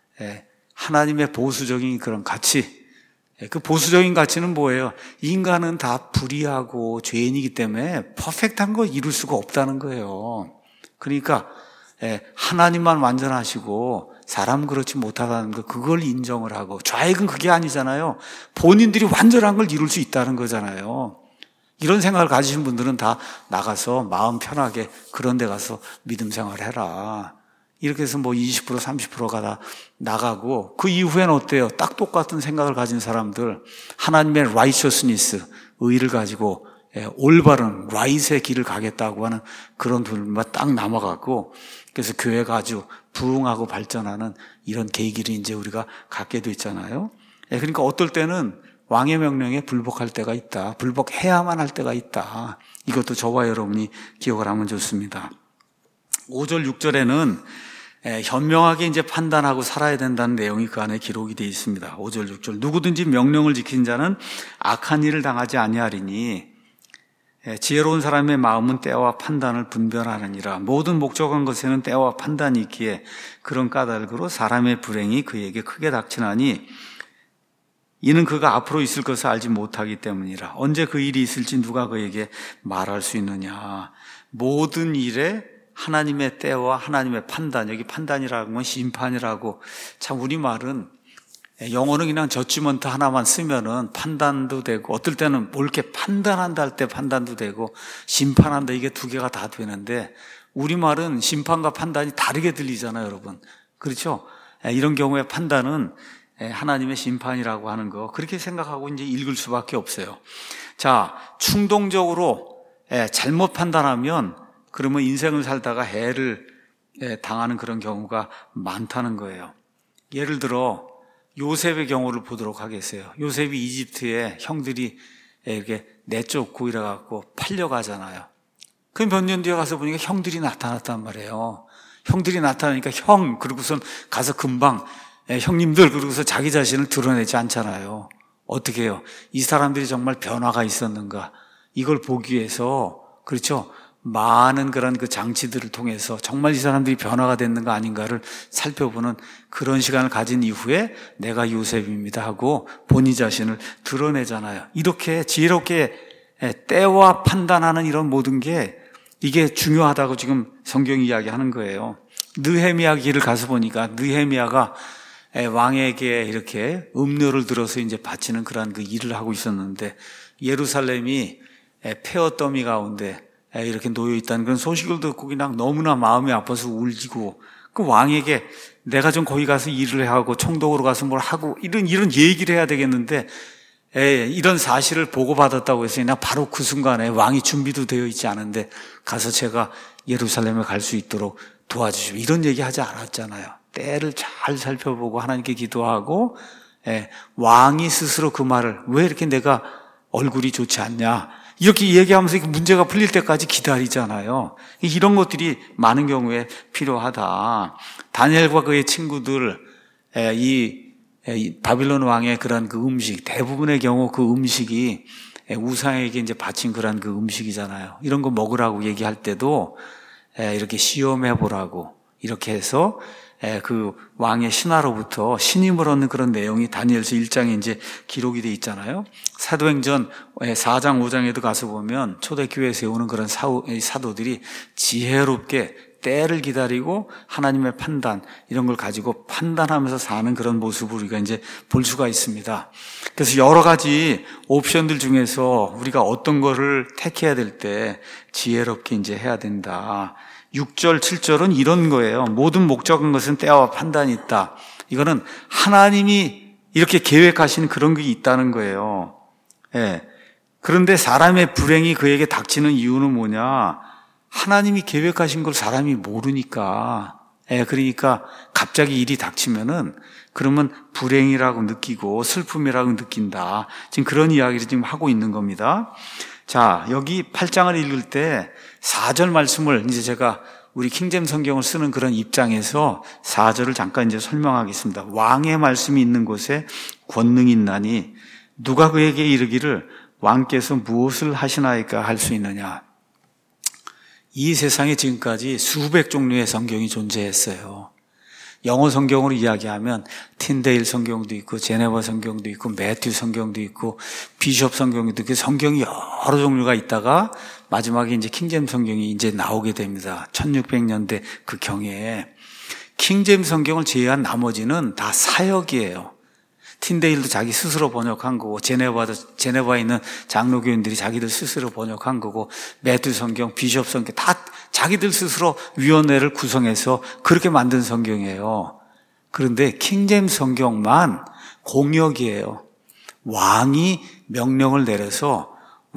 하나님의 보수적인 그런 가치, 그 보수적인 가치는 뭐예요? 인간은 다 불의하고 죄인이기 때문에 퍼펙트한 거 이룰 수가 없다는 거예요. 그러니까 하나님만 완전하시고 사람 그렇지 못하다는 거, 그걸 인정을 하고, 좌익은 그게 아니잖아요. 본인들이 완전한 걸 이룰 수 있다는 거잖아요. 이런 생각을 가지신 분들은 다 나가서 마음 편하게 그런 데 가서 믿음 생활해라. 이렇게 해서 뭐 이십 퍼센트 삼십 퍼센트가 다 나가고, 그 이후에는 어때요? 딱 똑같은 생각을 가진 사람들, 하나님의 righteousness, 의를 가지고 올바른 right의 길을 가겠다고 하는 그런 분만 딱 남아가고, 그래서 교회가 아주 부흥하고 발전하는 이런 계기를 이제 우리가 갖게 됐잖아요. 그러니까 어떨 때는 왕의 명령에 불복할 때가 있다. 불복해야만 할 때가 있다. 이것도 저와 여러분이 기억을 하면 좋습니다. 오 절, 육 절에는 현명하게 이제 판단하고 살아야 된다는 내용이 그 안에 기록이 되어 있습니다. 오 절, 육 절. 누구든지 명령을 지킨 자는 악한 일을 당하지 아니하리니 지혜로운 사람의 마음은 때와 판단을 분별하느니라. 모든 목적한 것에는 때와 판단이 있기에 그런 까닭으로 사람의 불행이 그에게 크게 닥치나니 이는 그가 앞으로 있을 것을 알지 못하기 때문이라. 언제 그 일이 있을지 누가 그에게 말할 수 있느냐. 모든 일에 하나님의 때와 하나님의 판단, 여기 판단이라고 하면 심판이라고, 참 우리말은 영어는 그냥 저지먼트 하나만 쓰면은 판단도 되고, 어떨 때는 뭘 이렇게 판단한다 할 때 판단도 되고, 심판한다, 이게 두 개가 다 되는데, 우리말은 심판과 판단이 다르게 들리잖아요, 여러분. 그렇죠? 이런 경우에 판단은 하나님의 심판이라고 하는 거, 그렇게 생각하고 이제 읽을 수밖에 없어요. 자, 충동적으로 잘못 판단하면 그러면 인생을 살다가 해를 당하는 그런 경우가 많다는 거예요. 예를 들어 요셉의 경우를 보도록 하겠어요. 요셉이 이집트에 형들이 이렇게 내쫓고 이래갖고 팔려가잖아요. 그 몇 년 뒤에 가서 보니까 형들이 나타났단 말이에요. 형들이 나타나니까 형, 그러고선 가서 금방 형님들, 그러고서 자기 자신을 드러내지 않잖아요. 어떻게 해요? 이 사람들이 정말 변화가 있었는가? 이걸 보기 위해서, 그렇죠? 많은 그런 그 장치들을 통해서 정말 이 사람들이 변화가 됐는가 아닌가를 살펴보는 그런 시간을 가진 이후에 내가 요셉입니다 하고 본인 자신을 드러내잖아요. 이렇게 지혜롭게 때와 판단하는 이런 모든 게 이게 중요하다고 지금 성경이 이야기하는 거예요. 느헤미야 길을 가서 보니까 느헤미야가 왕에게 이렇게 음료를 들어서 이제 바치는 그런 그 일을 하고 있었는데, 예루살렘이 폐허 더미 가운데 이렇게 놓여 있다는 그런 소식을 듣고 그냥 너무나 마음이 아파서 울지고, 그 왕에게 내가 좀 거기 가서 일을 하고 총독으로 가서 뭘 하고 이런 이런 얘기를 해야 되겠는데, 에, 이런 사실을 보고받았다고 해서 그냥 바로 그 순간에 왕이 준비도 되어 있지 않은데 가서 제가 예루살렘에 갈 수 있도록 도와주시오, 이런 얘기 하지 않았잖아요. 때를 잘 살펴보고 하나님께 기도하고, 에, 왕이 스스로 그 말을, 왜 이렇게 내가 얼굴이 좋지 않냐, 이렇게 얘기하면서 문제가 풀릴 때까지 기다리잖아요. 이런 것들이 많은 경우에 필요하다. 다니엘과 그의 친구들, 이 바빌론 왕의 그런 그 음식, 대부분의 경우 그 음식이 우상에게 이제 바친 그런 그 음식이잖아요. 이런 거 먹으라고 얘기할 때도 이렇게 시험해 보라고 이렇게 해서 그 왕의 신하로부터 신임을 얻는 그런 내용이 다니엘서 일 장에 이제 기록이 돼 있잖아요. 사도행전 사 장 오 장에도 가서 보면 초대교회 세우는 그런 사도들이 지혜롭게 때를 기다리고 하나님의 판단, 이런 걸 가지고 판단하면서 사는 그런 모습을 우리가 이제 볼 수가 있습니다. 그래서 여러 가지 옵션들 중에서 우리가 어떤 거를 택해야 될 때 지혜롭게 이제 해야 된다. 육 절, 칠 절은 이런 거예요. 모든 목적인 것은 때와 판단이 있다. 이거는 하나님이 이렇게 계획하신 그런 게 있다는 거예요. 예. 그런데 사람의 불행이 그에게 닥치는 이유는 뭐냐? 하나님이 계획하신 걸 사람이 모르니까. 예, 그러니까 갑자기 일이 닥치면은 그러면 불행이라고 느끼고 슬픔이라고 느낀다. 지금 그런 이야기를 지금 하고 있는 겁니다. 자, 여기 팔 장을 읽을 때 사 절 말씀을 이제 제가 우리 킹잼 성경을 쓰는 그런 입장에서 사 절을 잠깐 이제 설명하겠습니다. 왕의 말씀이 있는 곳에 권능이 있나니 누가 그에게 이르기를 왕께서 무엇을 하시나이까 할 수 있느냐. 이 세상에 지금까지 수백 종류의 성경이 존재했어요. 영어 성경으로 이야기하면 틴데일 성경도 있고 제네바 성경도 있고 매튜 성경도 있고 비숍 성경도 있고 성경이 여러 종류가 있다가 마지막에 이제 킹제임스 성경이 이제 나오게 됩니다. 천육백 년대 그 경에. 킹제임스 성경을 제외한 나머지는 다 사역이에요. 틴데일도 자기 스스로 번역한 거고, 제네바도, 제네바에 있는 장로교인들이 자기들 스스로 번역한 거고, 매튜 성경, 비숍 성경 다 자기들 스스로 위원회를 구성해서 그렇게 만든 성경이에요. 그런데 킹제임스 성경만 공역이에요. 왕이 명령을 내려서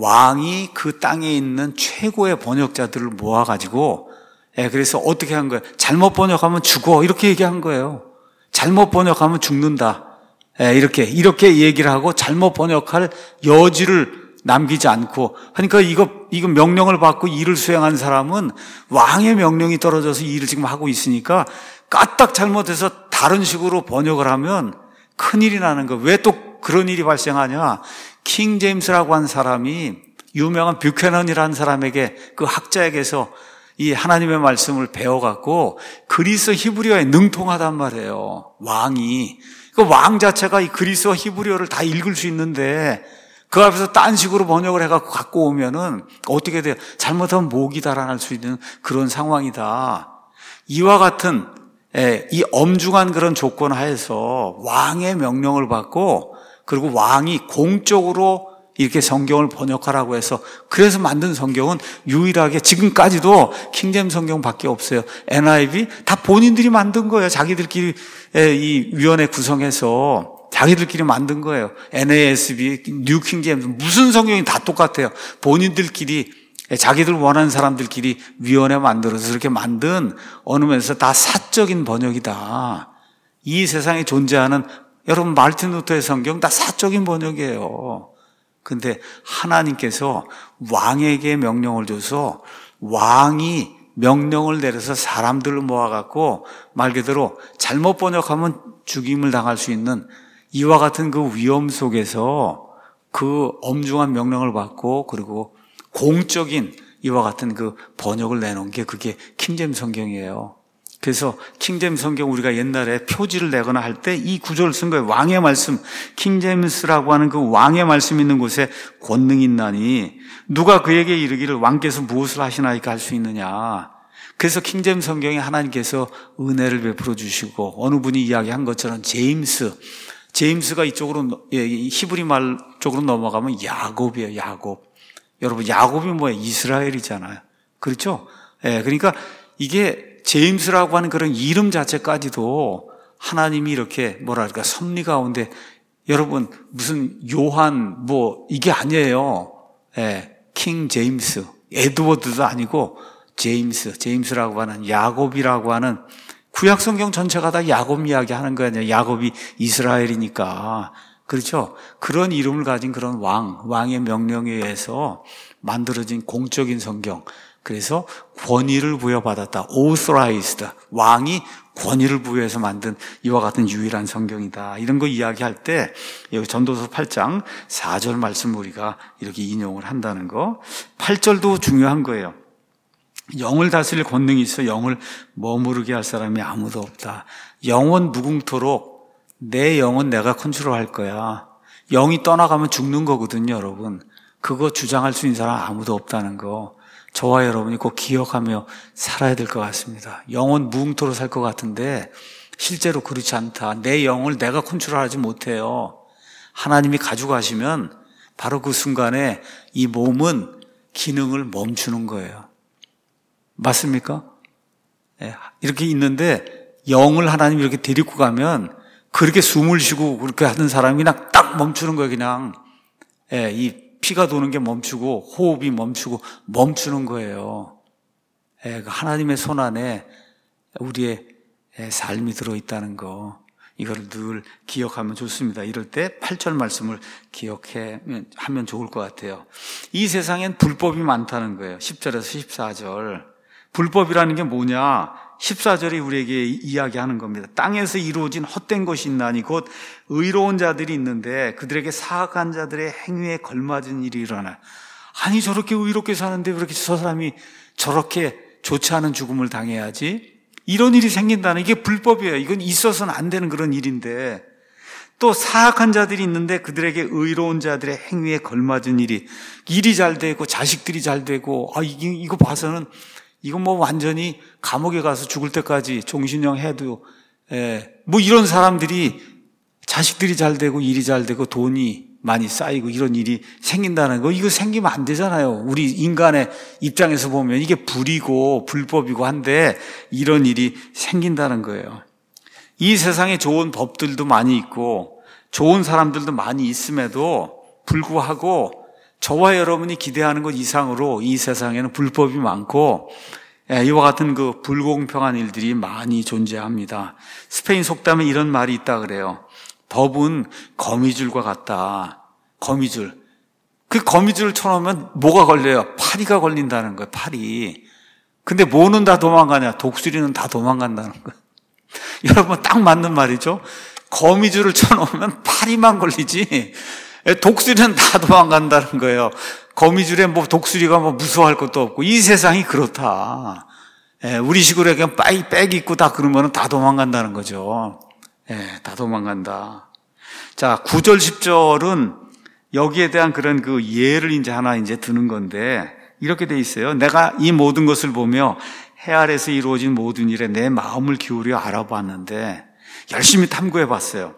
왕이 그 땅에 있는 최고의 번역자들을 모아가지고, 예, 그래서 어떻게 한 거예요? 잘못 번역하면 죽어. 이렇게 얘기한 거예요. 잘못 번역하면 죽는다. 예, 이렇게, 이렇게 얘기를 하고 잘못 번역할 여지를 남기지 않고. 그러니까 이거, 이거 명령을 받고 일을 수행한 사람은 왕의 명령이 떨어져서 일을 지금 하고 있으니까 까딱 잘못해서 다른 식으로 번역을 하면 큰일이 나는 거예요. 왜 또 그런 일이 발생하냐? 킹 제임스라고 한 사람이 유명한 뷰캐넌이라는 사람에게, 그 학자에게서 이 하나님의 말씀을 배워갖고 그리스 히브리어에 능통하단 말이에요. 왕이. 그 왕 자체가 이 그리스어 히브리어를 다 읽을 수 있는데 그 앞에서 딴 식으로 번역을 해갖고 갖고 오면은 어떻게 돼요? 잘못하면 목이 달아날 수 있는 그런 상황이다. 이와 같은 이 엄중한 그런 조건 하에서 왕의 명령을 받고, 그리고 왕이 공적으로 이렇게 성경을 번역하라고 해서 그래서 만든 성경은 유일하게 지금까지도 킹제임스 성경밖에 없어요. 엔아이브이 다 본인들이 만든 거예요. 자기들끼리 이 위원회 구성해서 자기들끼리 만든 거예요. 엔에이에스비, 뉴 킹제임스 무슨 성경이 다 똑같아요. 본인들끼리 자기들 원하는 사람들끼리 위원회 만들어서 그렇게 만든 어느 면에서 다 사적인 번역이다. 이 세상에 존재하는 여러분 마르틴 루터의 성경 다 사적인 번역이에요. 근데 하나님께서 왕에게 명령을 줘서 왕이 명령을 내려서 사람들을 모아갖고 말 그대로 잘못 번역하면 죽임을 당할 수 있는 이와 같은 그 위험 속에서 그 엄중한 명령을 받고, 그리고 공적인 이와 같은 그 번역을 내놓은 게 그게 킹제임스 성경이에요. 그래서 킹제임스 성경 우리가 옛날에 표지를 내거나 할 때 이 구절을 쓴 거예요. 왕의 말씀, 킹제임스라고 하는 그 왕의 말씀 있는 곳에 권능이 있나니 누가 그에게 이르기를 왕께서 무엇을 하시나이까 할 수 있느냐. 그래서 킹제임스 성경에 하나님께서 은혜를 베풀어 주시고, 어느 분이 이야기한 것처럼 제임스, 제임스가 이쪽으로 히브리 말 쪽으로 넘어가면 야곱이에요. 야곱. 여러분 야곱이 뭐예요? 이스라엘이잖아요. 그렇죠? 예, 그러니까 이게 제임스라고 하는 그런 이름 자체까지도 하나님이 이렇게 뭐랄까 섭리 가운데, 여러분 무슨 요한 뭐 이게 아니에요. 예, 킹 제임스, 에드워드도 아니고 제임스, 제임스라고 하는 야곱이라고 하는, 구약 성경 전체가 다 야곱 이야기 하는 거 아니에요. 야곱이 이스라엘이니까. 그렇죠? 그런 이름을 가진 그런 왕, 왕의 명령에 의해서 만들어진 공적인 성경. 그래서 권위를 부여받았다. authorized. 왕이 권위를 부여해서 만든 이와 같은 유일한 성경이다. 이런 거 이야기할 때 여기 전도서 팔 장 사 절 말씀 우리가 이렇게 인용을 한다는 거. 팔 절도 중요한 거예요. 영을 다스릴 권능이 있어 영을 머무르게 할 사람이 아무도 없다. 영원 무궁토록 내 영은 내가 컨트롤할 거야. 영이 떠나가면 죽는 거거든요, 여러분. 그거 주장할 수 있는 사람 아무도 없다는 거. 저와 여러분이 꼭 기억하며 살아야 될 것 같습니다. 영원 무궁토록 살 것 같은데 실제로 그렇지 않다. 내 영을 내가 컨트롤하지 못해요. 하나님이 가져가시면 바로 그 순간에 이 몸은 기능을 멈추는 거예요. 맞습니까? 예, 이렇게 있는데 영을 하나님이 이렇게 데리고 가면 그렇게 숨을 쉬고 그렇게 하는 사람이 그냥 딱 멈추는 거예요. 그냥 예, 이 피가 도는 게 멈추고 호흡이 멈추고 멈추는 거예요. 예, 하나님의 손 안에 우리의 삶이 들어있다는 거, 이걸 늘 기억하면 좋습니다. 이럴 때 팔 절 말씀을 기억해 하면 좋을 것 같아요. 이 세상엔 불법이 많다는 거예요. 십 절에서 십사 절. 불법이라는 게 뭐냐? 십사 절이 우리에게 이야기하는 겁니다. 땅에서 이루어진 헛된 것이 있나니 곧 의로운 자들이 있는데 그들에게 사악한 자들의 행위에 걸맞은 일이 일어나. 아니 저렇게 의롭게 사는데 왜 이렇게 저 사람이 저렇게 좋지 않은 죽음을 당해야지? 이런 일이 생긴다는, 이게 불법이에요. 이건 있어서는 안 되는 그런 일인데, 또 사악한 자들이 있는데 그들에게 의로운 자들의 행위에 걸맞은 일이, 일이 잘 되고 자식들이 잘 되고, 아, 이거, 이거 봐서는 이거 뭐 완전히 감옥에 가서 죽을 때까지 종신형 해도, 예, 뭐 이런 사람들이 자식들이 잘 되고 일이 잘 되고 돈이 많이 쌓이고 이런 일이 생긴다는 거, 이거 생기면 안 되잖아요. 우리 인간의 입장에서 보면 이게 불이고 불법이고 한데 이런 일이 생긴다는 거예요. 이 세상에 좋은 법들도 많이 있고 좋은 사람들도 많이 있음에도 불구하고 저와 여러분이 기대하는 것 이상으로 이 세상에는 불법이 많고 이와 같은 그 불공평한 일들이 많이 존재합니다. 스페인 속담에 이런 말이 있다 그래요. 법은 거미줄과 같다. 거미줄. 그 거미줄을 쳐놓으면 뭐가 걸려요? 파리가 걸린다는 거예요. 파리. 근데 뭐는 다 도망가냐? 독수리는 다 도망간다는 거예요. 여러분 딱 맞는 말이죠. 거미줄을 쳐놓으면 파리만 걸리지 독수리는 다 도망간다는 거예요. 거미줄에 뭐 독수리가 뭐 무서워할 것도 없고 이 세상이 그렇다. 우리 식으로 그냥 빠이 빽 있고 다 그러면 다 도망간다는 거죠. 예, 다 도망간다. 자, 구 절, 십 절은 여기에 대한 그런 그 예를 이제 하나 이제 드는 건데, 이렇게 돼 있어요. 내가 이 모든 것을 보며 해 아래서 이루어진 모든 일에 내 마음을 기울여 알아봤는데, 열심히 탐구해 봤어요.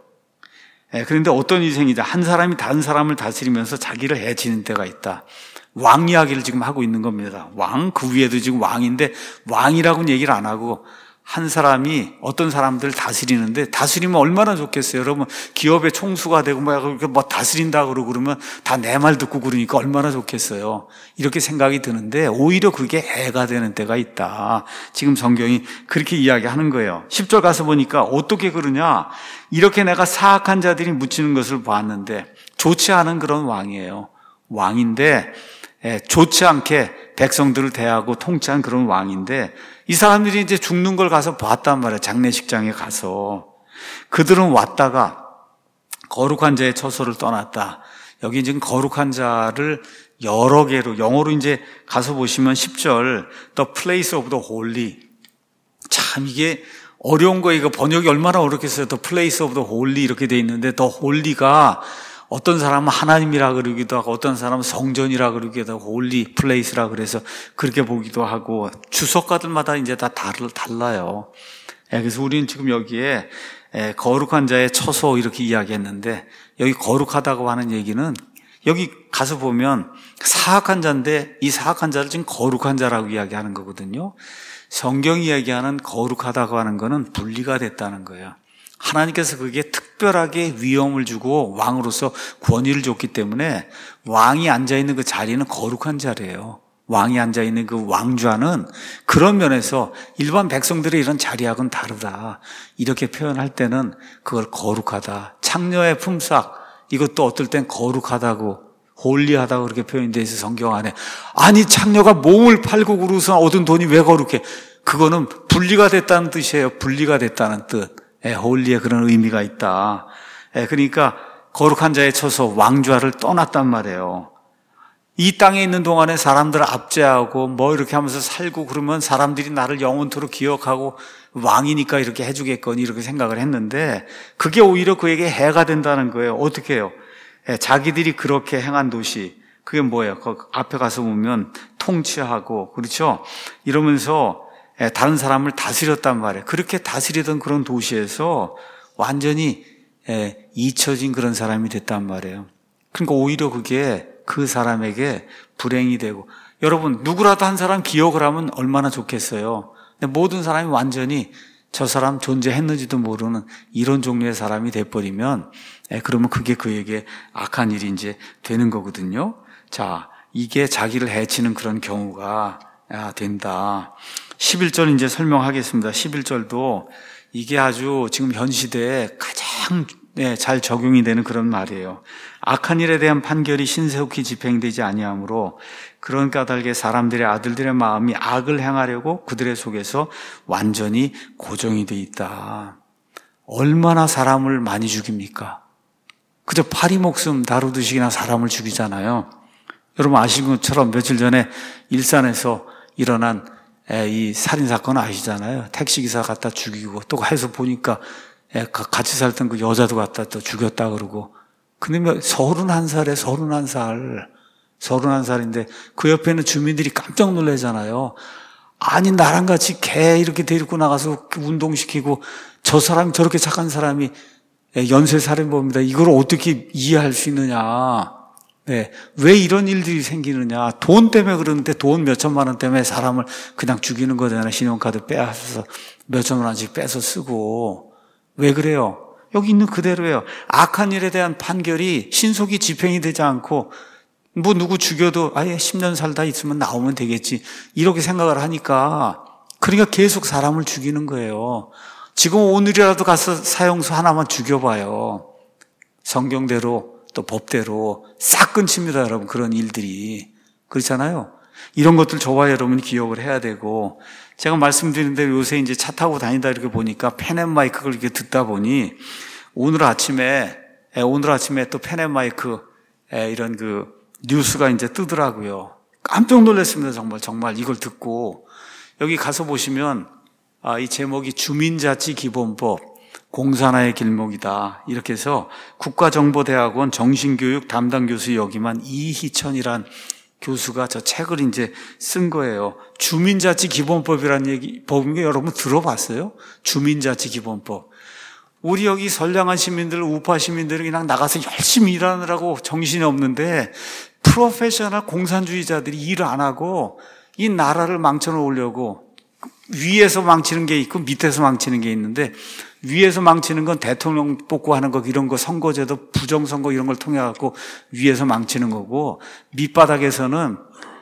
예, 그런데 어떤 인생이다. 한 사람이 다른 사람을 다스리면서 자기를 해치는 때가 있다. 왕 이야기를 지금 하고 있는 겁니다. 왕, 그 위에도 지금 왕인데, 왕이라고는 얘기를 안 하고, 한 사람이 어떤 사람들을 다스리는데 다스리면 얼마나 좋겠어요. 여러분 기업의 총수가 되고 뭐 그렇게 뭐 다스린다 그러고 그러면 다 내 말 듣고 그러니까 얼마나 좋겠어요. 이렇게 생각이 드는데 오히려 그게 해가 되는 때가 있다. 지금 성경이 그렇게 이야기하는 거예요. 십 절 가서 보니까 어떻게 그러냐. 이렇게 내가 사악한 자들이 묻히는 것을 보았는데 좋지 않은 그런 왕이에요. 왕인데 좋지 않게 백성들을 대하고 통치한 그런 왕인데 이 사람들이 이제 죽는 걸 가서 봤단 말이에요. 장례식장에 가서. 그들은 왔다가 거룩한 자의 처소를 떠났다. 여기 지금 거룩한 자를 여러 개로, 영어로 이제 가서 보시면 십 절, The place of the holy. 참 이게 어려운 거, 이거 번역이 얼마나 어렵겠어요. The place of the holy 이렇게 돼 있는데 The holy가 어떤 사람은 하나님이라 그러기도 하고 어떤 사람은 성전이라 그러기도 하고 홀리 플레이스라 그래서 그렇게 보기도 하고 주석가들마다 이제 다 달라요. 그래서 우리는 지금 여기에 거룩한 자의 처소 이렇게 이야기했는데 여기 거룩하다고 하는 얘기는 여기 가서 보면 사악한 자인데 이 사악한 자를 지금 거룩한 자라고 이야기하는 거거든요. 성경이 이야기하는 거룩하다고 하는 거는 분리가 됐다는 거예요. 하나님께서 그게 특별하게 위엄을 주고 왕으로서 권위를 줬기 때문에 왕이 앉아있는 그 자리는 거룩한 자리예요. 왕이 앉아있는 그 왕좌는 그런 면에서 일반 백성들의 이런 자리하고는 다르다. 이렇게 표현할 때는 그걸 거룩하다. 창녀의 품삯, 이것도 어떨 땐 거룩하다고, 홀리하다고 그렇게 표현되어 있어서 성경 안에. 아니 창녀가 몸을 팔고 그러고서 얻은 돈이 왜 거룩해? 그거는 분리가 됐다는 뜻이에요. 분리가 됐다는 뜻. 예, 홀리의 그런 의미가 있다. 예, 그러니까 거룩한 자의 처소 왕좌를 떠났단 말이에요. 이 땅에 있는 동안에 사람들을 압제하고 뭐 이렇게 하면서 살고 그러면 사람들이 나를 영원토록 기억하고 왕이니까 이렇게 해주겠거니 이렇게 생각을 했는데 그게 오히려 그에게 해가 된다는 거예요. 어떻게 해요? 예, 자기들이 그렇게 행한 도시, 그게 뭐예요? 그 앞에 가서 보면 통치하고 그렇죠? 이러면서 다른 사람을 다스렸단 말이에요. 그렇게 다스리던 그런 도시에서 완전히 잊혀진 그런 사람이 됐단 말이에요. 그러니까 오히려 그게 그 사람에게 불행이 되고, 여러분 누구라도 한 사람 기억을 하면 얼마나 좋겠어요. 근데 모든 사람이 완전히 저 사람 존재했는지도 모르는 이런 종류의 사람이 돼버리면 그러면 그게 그에게 악한 일이 이제 되는 거거든요. 자, 이게 자기를 해치는 그런 경우가 된다. 십일 절 이제 설명하겠습니다. 십일 절도 이게 아주 지금 현 시대에 가장 네, 잘 적용이 되는 그런 말이에요. 악한 일에 대한 판결이 신속히 집행되지 아니하므로 그런 까닭에 사람들의 아들들의 마음이 악을 행하려고 그들의 속에서 완전히 고정이 돼 있다. 얼마나 사람을 많이 죽입니까? 그저 파리 목숨 다루듯이나 사람을 죽이잖아요. 여러분 아시는 것처럼 며칠 전에 일산에서 일어난 이 살인사건 아시잖아요. 택시기사 갖다 죽이고 또 해서 보니까 예, 같이 살던 그 여자도 갖다 또 죽였다 그러고. 근데 서른한 살에 서른한 살, 서른한 살인데 그 옆에 있는 주민들이 깜짝 놀라잖아요. 아니, 나랑 같이 개 이렇게 데리고 나가서 운동시키고 저 사람이 저렇게 착한 사람이 연쇄살인범입니다. 이걸 어떻게 이해할 수 있느냐. 네. 왜 이런 일들이 생기느냐. 돈 때문에 그러는데 돈 몇천만 원 때문에 사람을 그냥 죽이는 거잖아요. 신용카드 빼앗아서 몇천만 원씩 빼서 쓰고. 왜 그래요? 여기 있는 그대로예요. 악한 일에 대한 판결이 신속히 집행이 되지 않고 뭐 누구 죽여도 아예 십 년 살다 있으면 나오면 되겠지. 이렇게 생각을 하니까 그러니까 계속 사람을 죽이는 거예요. 지금 오늘이라도 가서 사형수 하나만 죽여봐요. 성경대로 또 법대로 싹 끊칩니다, 여러분. 그런 일들이. 그렇잖아요. 이런 것들 저와 여러분이 기억을 해야 되고, 제가 말씀드리는데 요새 이제 차 타고 다니다 이렇게 보니까 펜앤마이크를 이렇게 듣다 보니 오늘 아침에 오늘 아침에 또 펜앤마이크 이런 그 뉴스가 이제 뜨더라고요. 깜짝 놀랐습니다. 정말 정말 이걸 듣고. 여기 가서 보시면 아, 이 제목이 주민자치기본법 공산화의 길목이다. 이렇게 해서 국가정보대학원 정신교육 담당 교수 역임한 이희천이란 교수가 저 책을 이제 쓴 거예요. 주민자치기본법이라는 얘기, 법인 게 여러분 들어봤어요? 주민자치기본법. 우리 여기 선량한 시민들, 우파 시민들이 그냥 나가서 열심히 일하느라고 정신이 없는데 프로페셔널 공산주의자들이 일 안 하고 이 나라를 망쳐놓으려고 위에서 망치는 게 있고 밑에서 망치는 게 있는데 위에서 망치는 건 대통령 뽑고 하는 거 이런 거 선거제도 부정선거 이런 걸 통해 갖고 위에서 망치는 거고 밑바닥에서는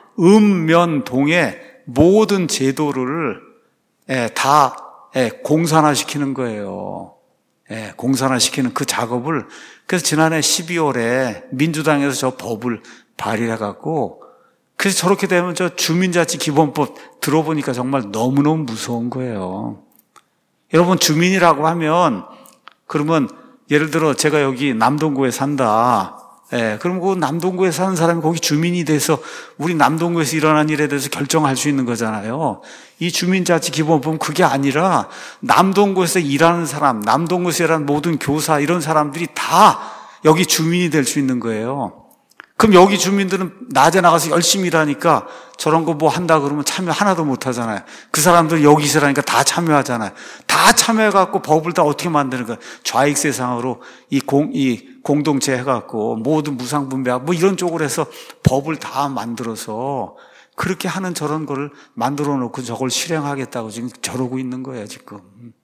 읍면동의 모든 제도를 다 공산화시키는 거예요. 공산화시키는 그 작업을 그래서 지난해 십이월에 민주당에서 저 법을 발의해 갖고 그래서 저렇게 되면 저 주민자치기본법 들어보니까 정말 너무너무 무서운 거예요. 여러분 주민이라고 하면 그러면 예를 들어 제가 여기 남동구에 산다. 예, 그럼 그 남동구에 사는 사람이 거기 주민이 돼서 우리 남동구에서 일어난 일에 대해서 결정할 수 있는 거잖아요. 이 주민자치기본법은 그게 아니라 남동구에서 일하는 사람, 남동구에서 일하는 모든 교사 이런 사람들이 다 여기 주민이 될 수 있는 거예요. 그럼 여기 주민들은 낮에 나가서 열심히 일하니까 저런 거 뭐 한다 그러면 참여 하나도 못 하잖아요. 그 사람들 여기 있으라니까 다 참여하잖아요. 다 참여해갖고 법을 다 어떻게 만드는 거예요? 좌익 세상으로 이 공, 이 공동체 해갖고 모든 무상분배하고 뭐 이런 쪽으로 해서 법을 다 만들어서 그렇게 하는 저런 거를 만들어 놓고 저걸 실행하겠다고 지금 저러고 있는 거예요, 지금.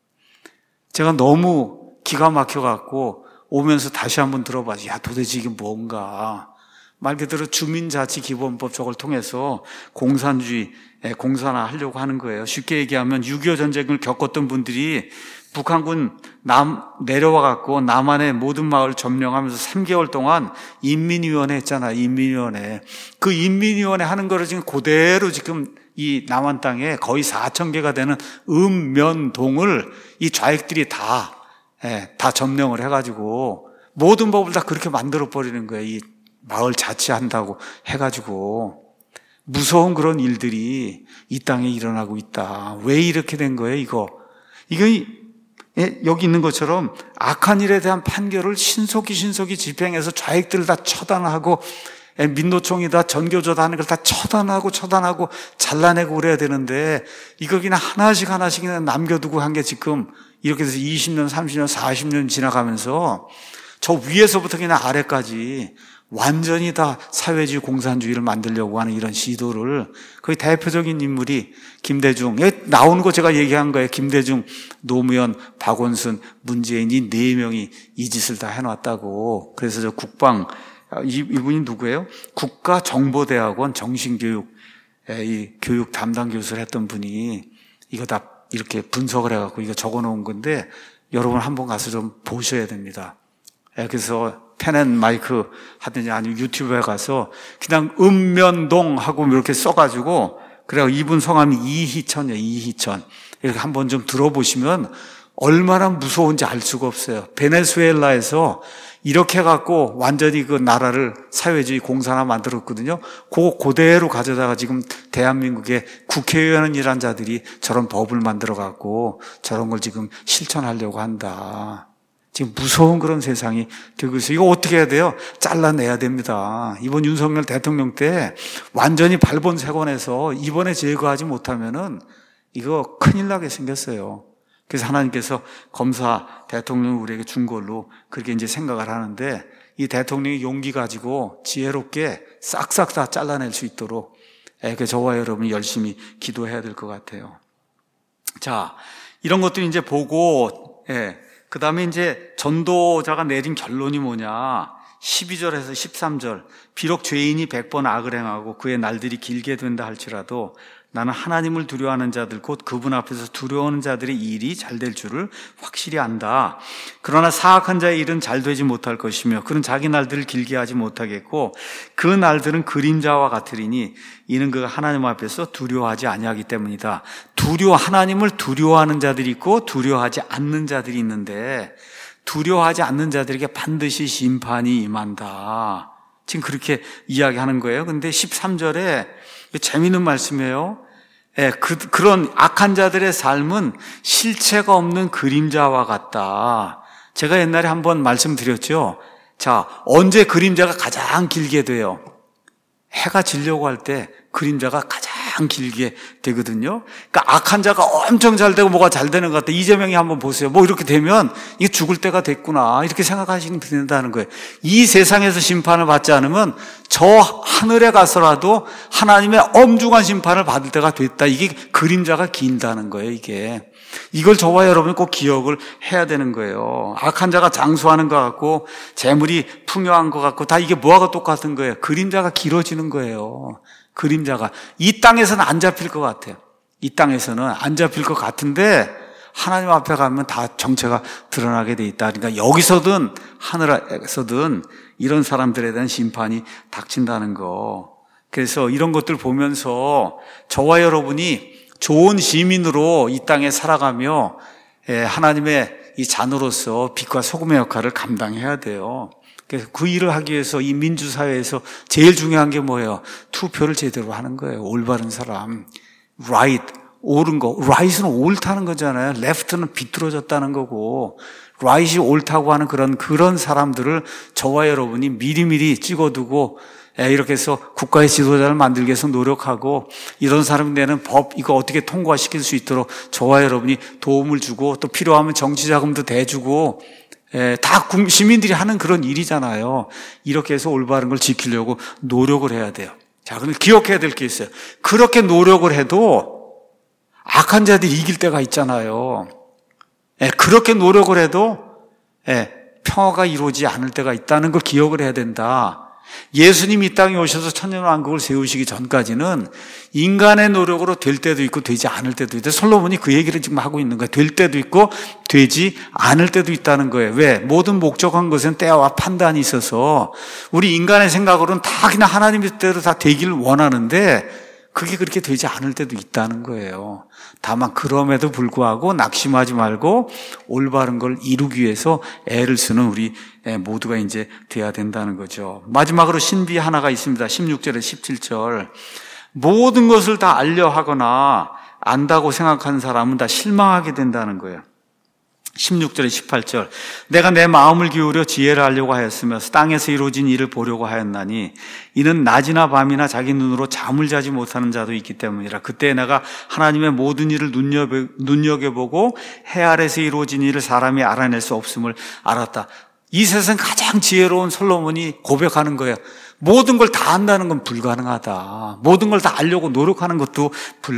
제가 너무 기가 막혀갖고 오면서 다시 한번 들어봐서 야, 도대체 이게 뭔가. 말 그대로 주민자치기본법 저걸 통해서 공산주의, 공산화 하려고 하는 거예요. 쉽게 얘기하면 육이오 전쟁을 겪었던 분들이 북한군 남, 내려와 갖고 남한의 모든 마을 점령하면서 삼 개월 동안 인민위원회 했잖아요. 인민위원회. 그 인민위원회 하는 거를 지금 그대로 지금 이 남한 땅에 거의 사천 개가 되는 읍면동을 이 좌익들이 다, 예, 다 점령을 해가지고 모든 법을 다 그렇게 만들어버리는 거예요. 이 마을 자치한다고 해가지고 무서운 그런 일들이 이 땅에 일어나고 있다. 왜 이렇게 된 거예요, 이거? 이거 여기 있는 것처럼 악한 일에 대한 판결을 신속히 신속히 집행해서 좌익들을 다 처단하고 민노총이다, 전교조다 하는 걸 다 처단하고 처단하고 잘라내고 그래야 되는데 이거 그냥 하나씩 하나씩 그냥 남겨두고 한 게 지금 이렇게 돼서 이십 년, 삼십 년, 사십 년 지나가면서 저 위에서부터 그냥 아래까지 완전히 다 사회주의 공산주의를 만들려고 하는 이런 시도를 거의 대표적인 인물이 김대중, 나오는 거 제가 얘기한 거예요. 김대중, 노무현, 박원순, 문재인 이 네 명이 이 짓을 다 해놨다고. 그래서 저 국방, 이분이 누구예요? 국가정보대학원 정신교육 이 교육 담당 교수를 했던 분이 이거 다 이렇게 분석을 해갖고 이거 적어놓은 건데 여러분 한번 가서 좀 보셔야 됩니다. 그래서 펜앤마이크 하든지 아니면 유튜브에 가서 그냥 읍면동 하고 이렇게 써가지고 그래서 이분 성함이 이희천이에요. 이희천. 이렇게 한번 좀 들어보시면 얼마나 무서운지 알 수가 없어요. 베네수엘라에서 이렇게 해갖고 완전히 그 나라를 사회주의 공산화 만들었거든요. 그거 그대로 가져다가 지금 대한민국의 국회의원이란 자들이 저런 법을 만들어갖고 저런 걸 지금 실천하려고 한다. 지금 무서운 그런 세상이 되고 있어요. 이거 어떻게 해야 돼요? 잘라내야 됩니다. 이번 윤석열 대통령 때 완전히 발본색원해서 이번에 제거하지 못하면은 이거 큰일 나게 생겼어요. 그래서 하나님께서 검사 대통령을 우리에게 준 걸로 그렇게 이제 생각을 하는데, 이 대통령이 용기 가지고 지혜롭게 싹싹 다 잘라낼 수 있도록 그 저와 여러분이 열심히 기도해야 될 것 같아요. 자, 이런 것도 이제 보고, 예. 그 다음에 이제 전도자가 내린 결론이 뭐냐. 십이 절에서 십삼 절. 비록 죄인이 백 번 악을 행하고 그의 날들이 길게 된다 할지라도 나는 하나님을 두려워하는 자들, 곧 그분 앞에서 두려워하는 자들의 일이 잘 될 줄을 확실히 안다. 그러나 사악한 자의 일은 잘 되지 못할 것이며 그는 자기 날들을 길게 하지 못하겠고 그 날들은 그림자와 같으리니 이는 그가 하나님 앞에서 두려워하지 아니하기 때문이다. 두려워, 하나님을 두려워하는 자들이 있고 두려워하지 않는 자들이 있는데, 두려워하지 않는 자들에게 반드시 심판이 임한다. 지금 그렇게 이야기하는 거예요. 근데 십삼 절에 재미있는 말씀이에요. 예, 그, 그런 악한 자들의 삶은 실체가 없는 그림자와 같다. 제가 옛날에 한번 말씀드렸죠. 자, 언제 그림자가 가장 길게 돼요? 해가 지려고 할 때 그림자가 가장 길게 되거든요. 그러니까 악한 자가 엄청 잘 되고 뭐가 잘 되는 것 같아. 이재명이 한번 보세요. 뭐 이렇게 되면 이게 죽을 때가 됐구나, 이렇게 생각하시면 된다는 거예요. 이 세상에서 심판을 받지 않으면 저 하늘에 가서라도 하나님의 엄중한 심판을 받을 때가 됐다. 이게 그림자가 긴다는 거예요. 이게 이걸 저와 여러분이 꼭 기억을 해야 되는 거예요. 악한 자가 장수하는 것 같고 재물이 풍요한 것 같고 다 이게 뭐하고 똑같은 거예요. 그림자가 길어지는 거예요. 그림자가 이 땅에서는 안 잡힐 것 같아요. 이 땅에서는 안 잡힐 것 같은데 하나님 앞에 가면 다 정체가 드러나게 돼 있다. 그러니까 여기서든 하늘에서든 이런 사람들에 대한 심판이 닥친다는 거. 그래서 이런 것들 보면서 저와 여러분이 좋은 시민으로 이 땅에 살아가며 하나님의 이 자녀로서 빛과 소금의 역할을 감당해야 돼요. 그래서 그 일을 하기 위해서 이 민주사회에서 제일 중요한 게 뭐예요? 투표를 제대로 하는 거예요. 올바른 사람. right, 옳은 거. right은 옳다는 거잖아요. left는 비뚤어졌다는 거고, right이 옳다고 하는 그런 그런 사람들을 저와 여러분이 미리미리 찍어두고 이렇게 해서 국가의 지도자를 만들기 위해서 노력하고, 이런 사람이 내는 법 이거 어떻게 통과시킬 수 있도록 저와 여러분이 도움을 주고, 또 필요하면 정치 자금도 대주고, 예, 다 시민들이 하는 그런 일이잖아요. 이렇게 해서 올바른 걸 지키려고 노력을 해야 돼요. 자, 그런데 기억해야 될 게 있어요. 그렇게 노력을 해도 악한 자들이 이길 때가 있잖아요. 예, 그렇게 노력을 해도 예, 평화가 이루어지지 않을 때가 있다는 걸 기억을 해야 된다. 예수님이 이 땅에 오셔서 천년왕국을 세우시기 전까지는 인간의 노력으로 될 때도 있고 되지 않을 때도 있다. 솔로몬이 그 얘기를 지금 하고 있는 거예요. 될 때도 있고 되지 않을 때도 있다는 거예요. 왜? 모든 목적한 것은 때와 판단이 있어서 우리 인간의 생각으로는 다 그냥 하나님의 뜻대로 다 되기를 원하는데 그게 그렇게 되지 않을 때도 있다는 거예요. 다만 그럼에도 불구하고 낙심하지 말고 올바른 걸 이루기 위해서 애를 쓰는 우리 모두가 이제 돼야 된다는 거죠. 마지막으로 신비 하나가 있습니다. 십육 절에 십칠 절. 모든 것을 다 알려 하거나 안다고 생각하는 사람은 다 실망하게 된다는 거예요. 십육 절에 십팔 절. 내가 내 마음을 기울여 지혜를 하려고 하였으며 땅에서 이루어진 일을 보려고 하였나니 이는 낮이나 밤이나 자기 눈으로 잠을 자지 못하는 자도 있기 때문이라. 그때 내가 하나님의 모든 일을 눈여겨보고 해 아래서 이루어진 일을 사람이 알아낼 수 없음을 알았다. 이 세상 가장 지혜로운 솔로몬이 고백하는 거예요. 모든 걸 다 안다는 건 불가능하다. 모든 걸 다 알려고 노력하는 것도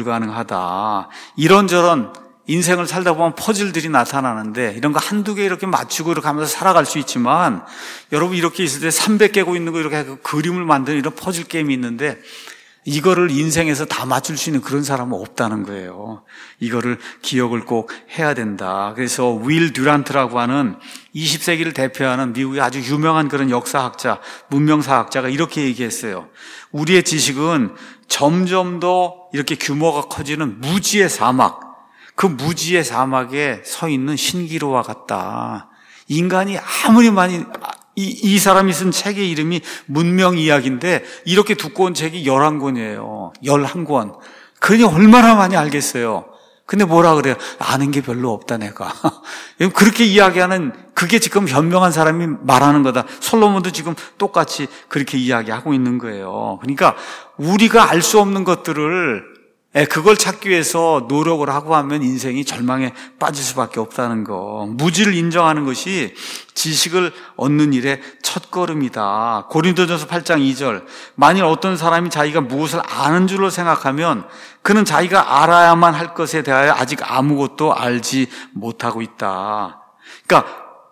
불가능하다. 이런저런 인생을 살다 보면 퍼즐들이 나타나는데 이런 거 한두 개 이렇게 맞추고 이렇게 하면서 살아갈 수 있지만, 여러분 이렇게 있을 때 삼백 개고 있는 거 이렇게 그림을 만드는 이런 퍼즐 게임이 있는데 이거를 인생에서 다 맞출 수 있는 그런 사람은 없다는 거예요. 이거를 기억을 꼭 해야 된다. 그래서 윌 듀란트라고 하는 이십 세기를 대표하는 미국의 아주 유명한 그런 역사학자, 문명사학자가 이렇게 얘기했어요. 우리의 지식은 점점 더 이렇게 규모가 커지는 무지의 사막, 그 무지의 사막에 서 있는 신기루와 같다. 인간이 아무리 많이 이, 이 사람이 쓴 책의 이름이 문명 이야기인데 이렇게 두꺼운 책이 열한 권이에요. 열한 권. 그러니 얼마나 많이 알겠어요. 근데 뭐라 그래요? 아는 게 별로 없다 내가. 그렇게 이야기하는 그게 지금 현명한 사람이 말하는 거다. 솔로몬도 지금 똑같이 그렇게 이야기하고 있는 거예요. 그러니까 우리가 알 수 없는 것들을 그걸 찾기 위해서 노력을 하고 하면 인생이 절망에 빠질 수밖에 없다는 거. 무지를 인정하는 것이 지식을 얻는 일의 첫걸음이다. 고린도전서 팔 장 이 절. 만일 어떤 사람이 자기가 무엇을 아는 줄로 생각하면 그는 자기가 알아야만 할 것에 대하여 아직 아무것도 알지 못하고 있다. 그러니까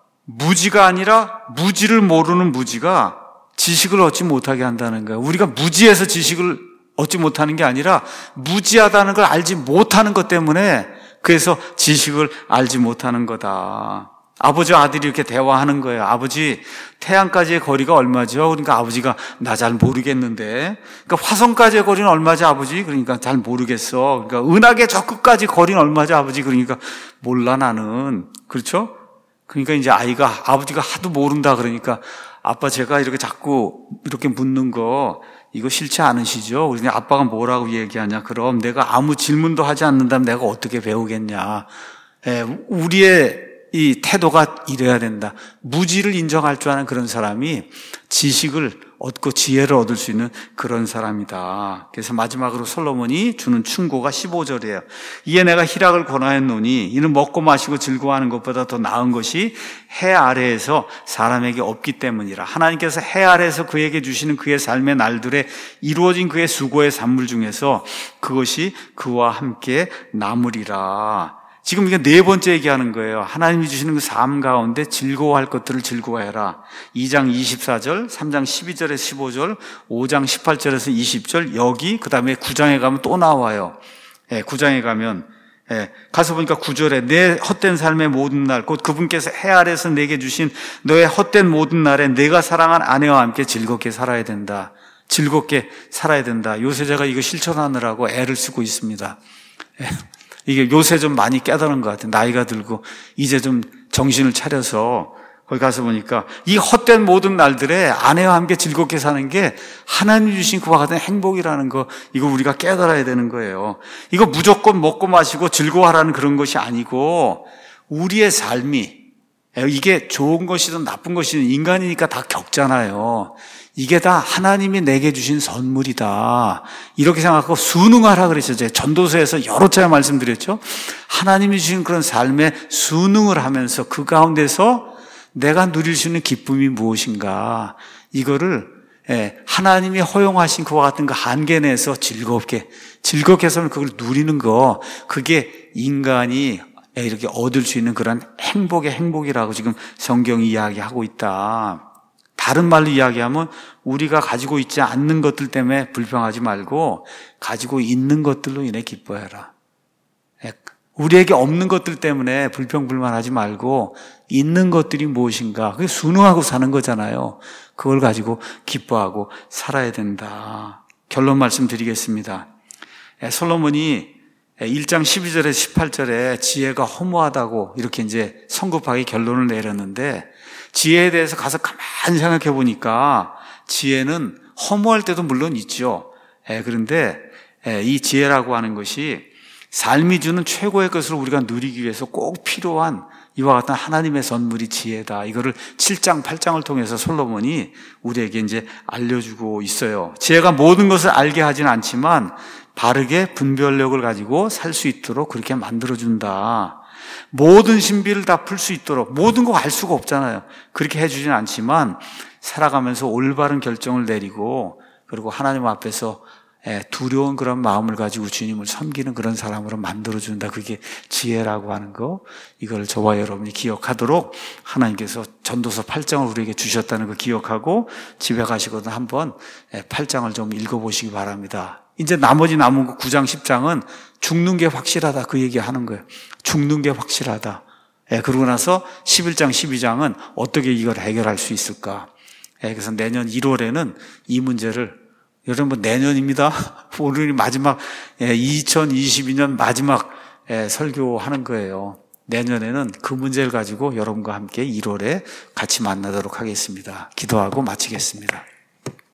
무지가 아니라 무지를 모르는 무지가 지식을 얻지 못하게 한다는 거예요. 우리가 무지해서 지식을 얻지 못하는 게 아니라 무지하다는 걸 알지 못하는 것 때문에 그래서 지식을 알지 못하는 거다. 아버지와 아들이 이렇게 대화하는 거예요. 아버지, 태양까지의 거리가 얼마죠? 그러니까 아버지가 나 잘 모르겠는데. 그러니까 화성까지의 거리는 얼마죠, 아버지? 그러니까 잘 모르겠어. 그러니까 은하계 저 끝까지 거리는 얼마죠, 아버지? 그러니까 몰라 나는. 그렇죠? 그러니까 이제 아이가 아버지가 하도 모른다 그러니까 아빠 제가 이렇게 자꾸 이렇게 묻는 거 이거 싫지 않으시죠? 그러니 아빠가 뭐라고 얘기하냐? 그럼 내가 아무 질문도 하지 않는다면 내가 어떻게 배우겠냐? 예, 우리의 이 태도가 이래야 된다. 무지를 인정할 줄 아는 그런 사람이 지식을 얻고 지혜를 얻을 수 있는 그런 사람이다. 그래서 마지막으로 솔로몬이 주는 충고가 십오 절이에요. 이에 내가 희락을 권하였노니 이는 먹고 마시고 즐거워하는 것보다 더 나은 것이 해 아래에서 사람에게 없기 때문이라. 하나님께서 해 아래에서 그에게 주시는 그의 삶의 날들에 이루어진 그의 수고의 산물 중에서 그것이 그와 함께 남으리라. 지금 이게 네 번째 얘기하는 거예요. 하나님이 주시는 그 삶 가운데 즐거워할 것들을 즐거워해라. 이 장 이십사 절, 삼 장 십이 절에서 십오 절, 오 장 십팔 절에서 이십 절, 여기 그 다음에 구 장에 가면 또 나와요. 예, 구 장에 가면 예, 가서 보니까 구 절에 내 헛된 삶의 모든 날, 곧 그분께서 해 아래에서 내게 주신 너의 헛된 모든 날에 내가 사랑한 아내와 함께 즐겁게 살아야 된다. 즐겁게 살아야 된다. 요새 제가 이거 실천하느라고 애를 쓰고 있습니다. 예. 이게 요새 좀 많이 깨달은 것 같아요. 나이가 들고 이제 좀 정신을 차려서 거기 가서 보니까 이 헛된 모든 날들에 아내와 함께 즐겁게 사는 게 하나님 주신 그와 같은 행복이라는 거, 이거 우리가 깨달아야 되는 거예요. 이거 무조건 먹고 마시고 즐거워하라는 그런 것이 아니고 우리의 삶이, 이게 좋은 것이든 나쁜 것이든 인간이니까 다 겪잖아요. 이게 다 하나님이 내게 주신 선물이다. 이렇게 생각하고 순응하라 그랬죠. 제가 전도서에서 여러 차례 말씀드렸죠. 하나님이 주신 그런 삶에 순응을 하면서 그 가운데서 내가 누릴 수 있는 기쁨이 무엇인가. 이거를 하나님이 허용하신 그와 같은 그 한계 내에서 즐겁게, 즐겁게 해서는 그걸 누리는 거, 그게 인간이 이렇게 얻을 수 있는 그런 행복의 행복이라고 지금 성경이 이야기하고 있다. 다른 말로 이야기하면 우리가 가지고 있지 않는 것들 때문에 불평하지 말고 가지고 있는 것들로 인해 기뻐해라. 우리에게 없는 것들 때문에 불평불만하지 말고 있는 것들이 무엇인가, 그게 순응하고 사는 거잖아요. 그걸 가지고 기뻐하고 살아야 된다. 결론 말씀드리겠습니다. 솔로몬이 일 장 십이 절에서 십팔 절에 지혜가 허무하다고 이렇게 이제 성급하게 결론을 내렸는데, 지혜에 대해서 가서 가만히 생각해 보니까 지혜는 허무할 때도 물론 있죠. 그런데 이 지혜라고 하는 것이 삶이 주는 최고의 것을 우리가 누리기 위해서 꼭 필요한 이와 같은 하나님의 선물이 지혜다. 이거를 칠 장, 팔 장을 통해서 솔로몬이 우리에게 이제 알려주고 있어요. 지혜가 모든 것을 알게 하지는 않지만 바르게 분별력을 가지고 살 수 있도록 그렇게 만들어준다. 모든 신비를 다 풀 수 있도록, 모든 거 알 수가 없잖아요. 그렇게 해주진 않지만 살아가면서 올바른 결정을 내리고, 그리고 하나님 앞에서 두려운 그런 마음을 가지고 주님을 섬기는 그런 사람으로 만들어준다. 그게 지혜라고 하는 거, 이걸 저와 여러분이 기억하도록 하나님께서 전도서 팔 장을 우리에게 주셨다는 거 기억하고 집에 가시거든 한번 팔 장을 좀 읽어보시기 바랍니다. 이제 나머지 남은 구 장, 십 장은 죽는 게 확실하다, 그 얘기하는 거예요. 죽는 게 확실하다. 예, 그러고 나서 십일 장, 십이 장은 어떻게 이걸 해결할 수 있을까. 예, 그래서 내년 일월에는 이 문제를, 여러분 내년입니다. 오늘이 마지막, 예, 이천이십이 년 마지막 설교하는 거예요. 내년에는 그 문제를 가지고 여러분과 함께 일월에 같이 만나도록 하겠습니다. 기도하고 마치겠습니다.